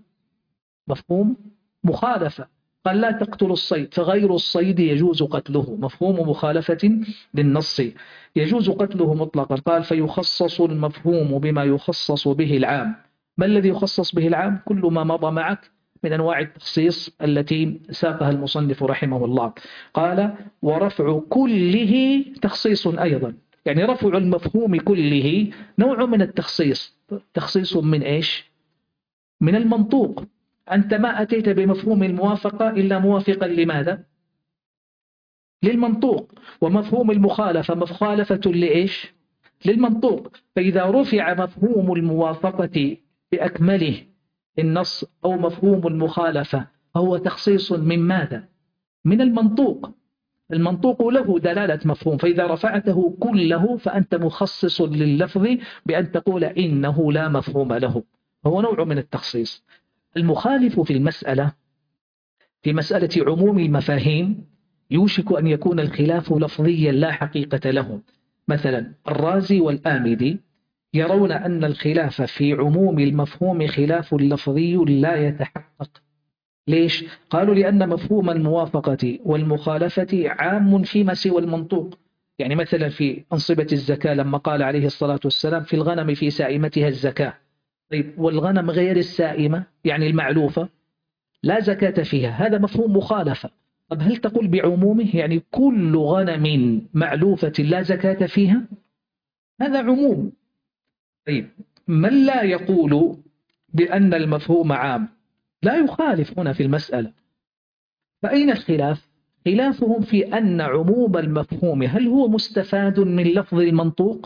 مفهوم مخالفة. قال لا تقتلوا الصيد، فغير الصيد يجوز قتله، مفهوم مخالفة للنص، يجوز قتله مطلقا. قال فيخصص المفهوم بما يخصص به العام. ما الذي يخصص به العام؟ كل ما مضى معك من أنواع التخصيص التي ساقها المصنف رحمه الله. قال ورفع كله تخصيص أيضا، يعني رفع المفهوم كله نوع من التخصيص. تخصيص من إيش؟ من المنطوق. أنت ما أتيت بمفهوم الموافقة إلا موافقا لماذا؟ للمنطوق. ومفهوم المخالفة مخالفة لإيش؟ للمنطوق. فإذا رفع مفهوم الموافقة بأكمله النص أو مفهوم المخالفة فهو تخصيص من ماذا؟ من المنطوق. المنطوق له دلالة مفهوم، فإذا رفعته كله فأنت مخصص لللفظ بأن تقول إنه لا مفهوم له. هو نوع من التخصيص. المخالف في المسألة، في مسألة عموم المفاهيم، يوشك أن يكون الخلاف لفظيا لا حقيقة له. مثلا الرازي والآمدي يرون أن الخلاف في عموم المفهوم خلاف لفظي لا يتحقق. ليش؟ قالوا لأن مفهوم الموافقة والمخالفة عام فيما سوى المنطوق. يعني مثلا في أنصبة الزكاة لما قال عليه الصلاة والسلام في الغنم في سائمتها الزكاة. طيب والغنم غير السائمة يعني المعلوفة لا زكاة فيها، هذا مفهوم مخالفة. طب هل تقول بعمومه يعني كل غنم معلوفة لا زكاة فيها؟ هذا عموم. طيب من لا يقول بأن المفهوم عام لا يخالف هنا في المسألة. فأين الخلاف؟ خلافهم في أن عموم المفهوم هل هو مستفاد من لفظ المنطوق؟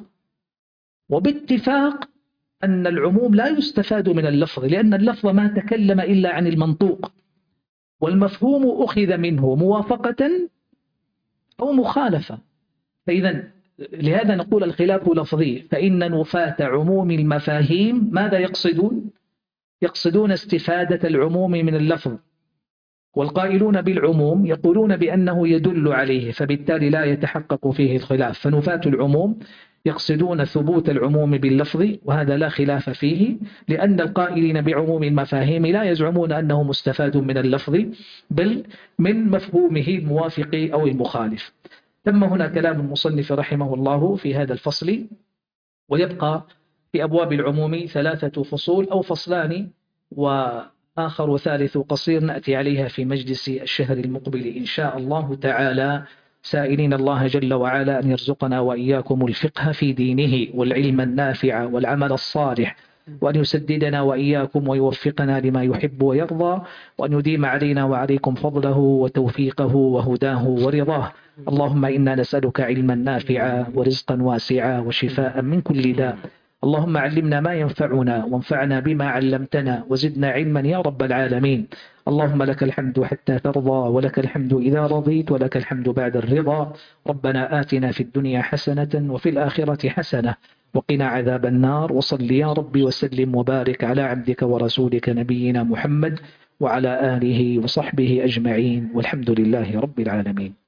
وباتفاق أن العموم لا يستفاد من اللفظ، لأن اللفظ ما تكلم إلا عن المنطوق، والمفهوم أخذ منه موافقة أو مخالفة. فإذا لهذا نقول الخلاف لفظي. فإن نفاة عموم المفاهيم ماذا يقصدون؟ يقصدون استفادة العموم من اللفظ. والقائلون بالعموم يقولون بأنه يدل عليه، فبالتالي لا يتحقق فيه الخلاف. فنفاة العموم يقصدون ثبوت العموم باللفظ، وهذا لا خلاف فيه، لأن القائلين بعموم المفاهيم لا يزعمون أنه مستفاد من اللفظ بل من مفهومه الموافق أو المخالف. تم هنا كلام المصنف رحمه الله في هذا الفصل، ويبقى في أبواب العموم 3 فصول أو فصلان وآخر ثالث قصير نأتي عليها في مجلس الشهر المقبل إن شاء الله تعالى، سائلين الله جل وعلا أن يرزقنا وإياكم الفقه في دينه والعلم النافع والعمل الصالح، وأن يسددنا وإياكم ويوفقنا لما يحب ويرضى، وأن يديم علينا وعليكم فضله وتوفيقه وهداه ورضاه. اللهم إنا نسألك علما نافعا ورزقا واسعا وشفاء من كل داء. اللهم علمنا ما ينفعنا وانفعنا بما علمتنا وزدنا علما يا رب العالمين. اللهم لك الحمد حتى ترضى، ولك الحمد إذا رضيت، ولك الحمد بعد الرضا. ربنا آتنا في الدنيا حسنة وفي الآخرة حسنة وقنا عذاب النار. وصل يا رب وسلم وبارك على عبدك ورسولك نبينا محمد وعلى آله وصحبه أجمعين، والحمد لله رب العالمين.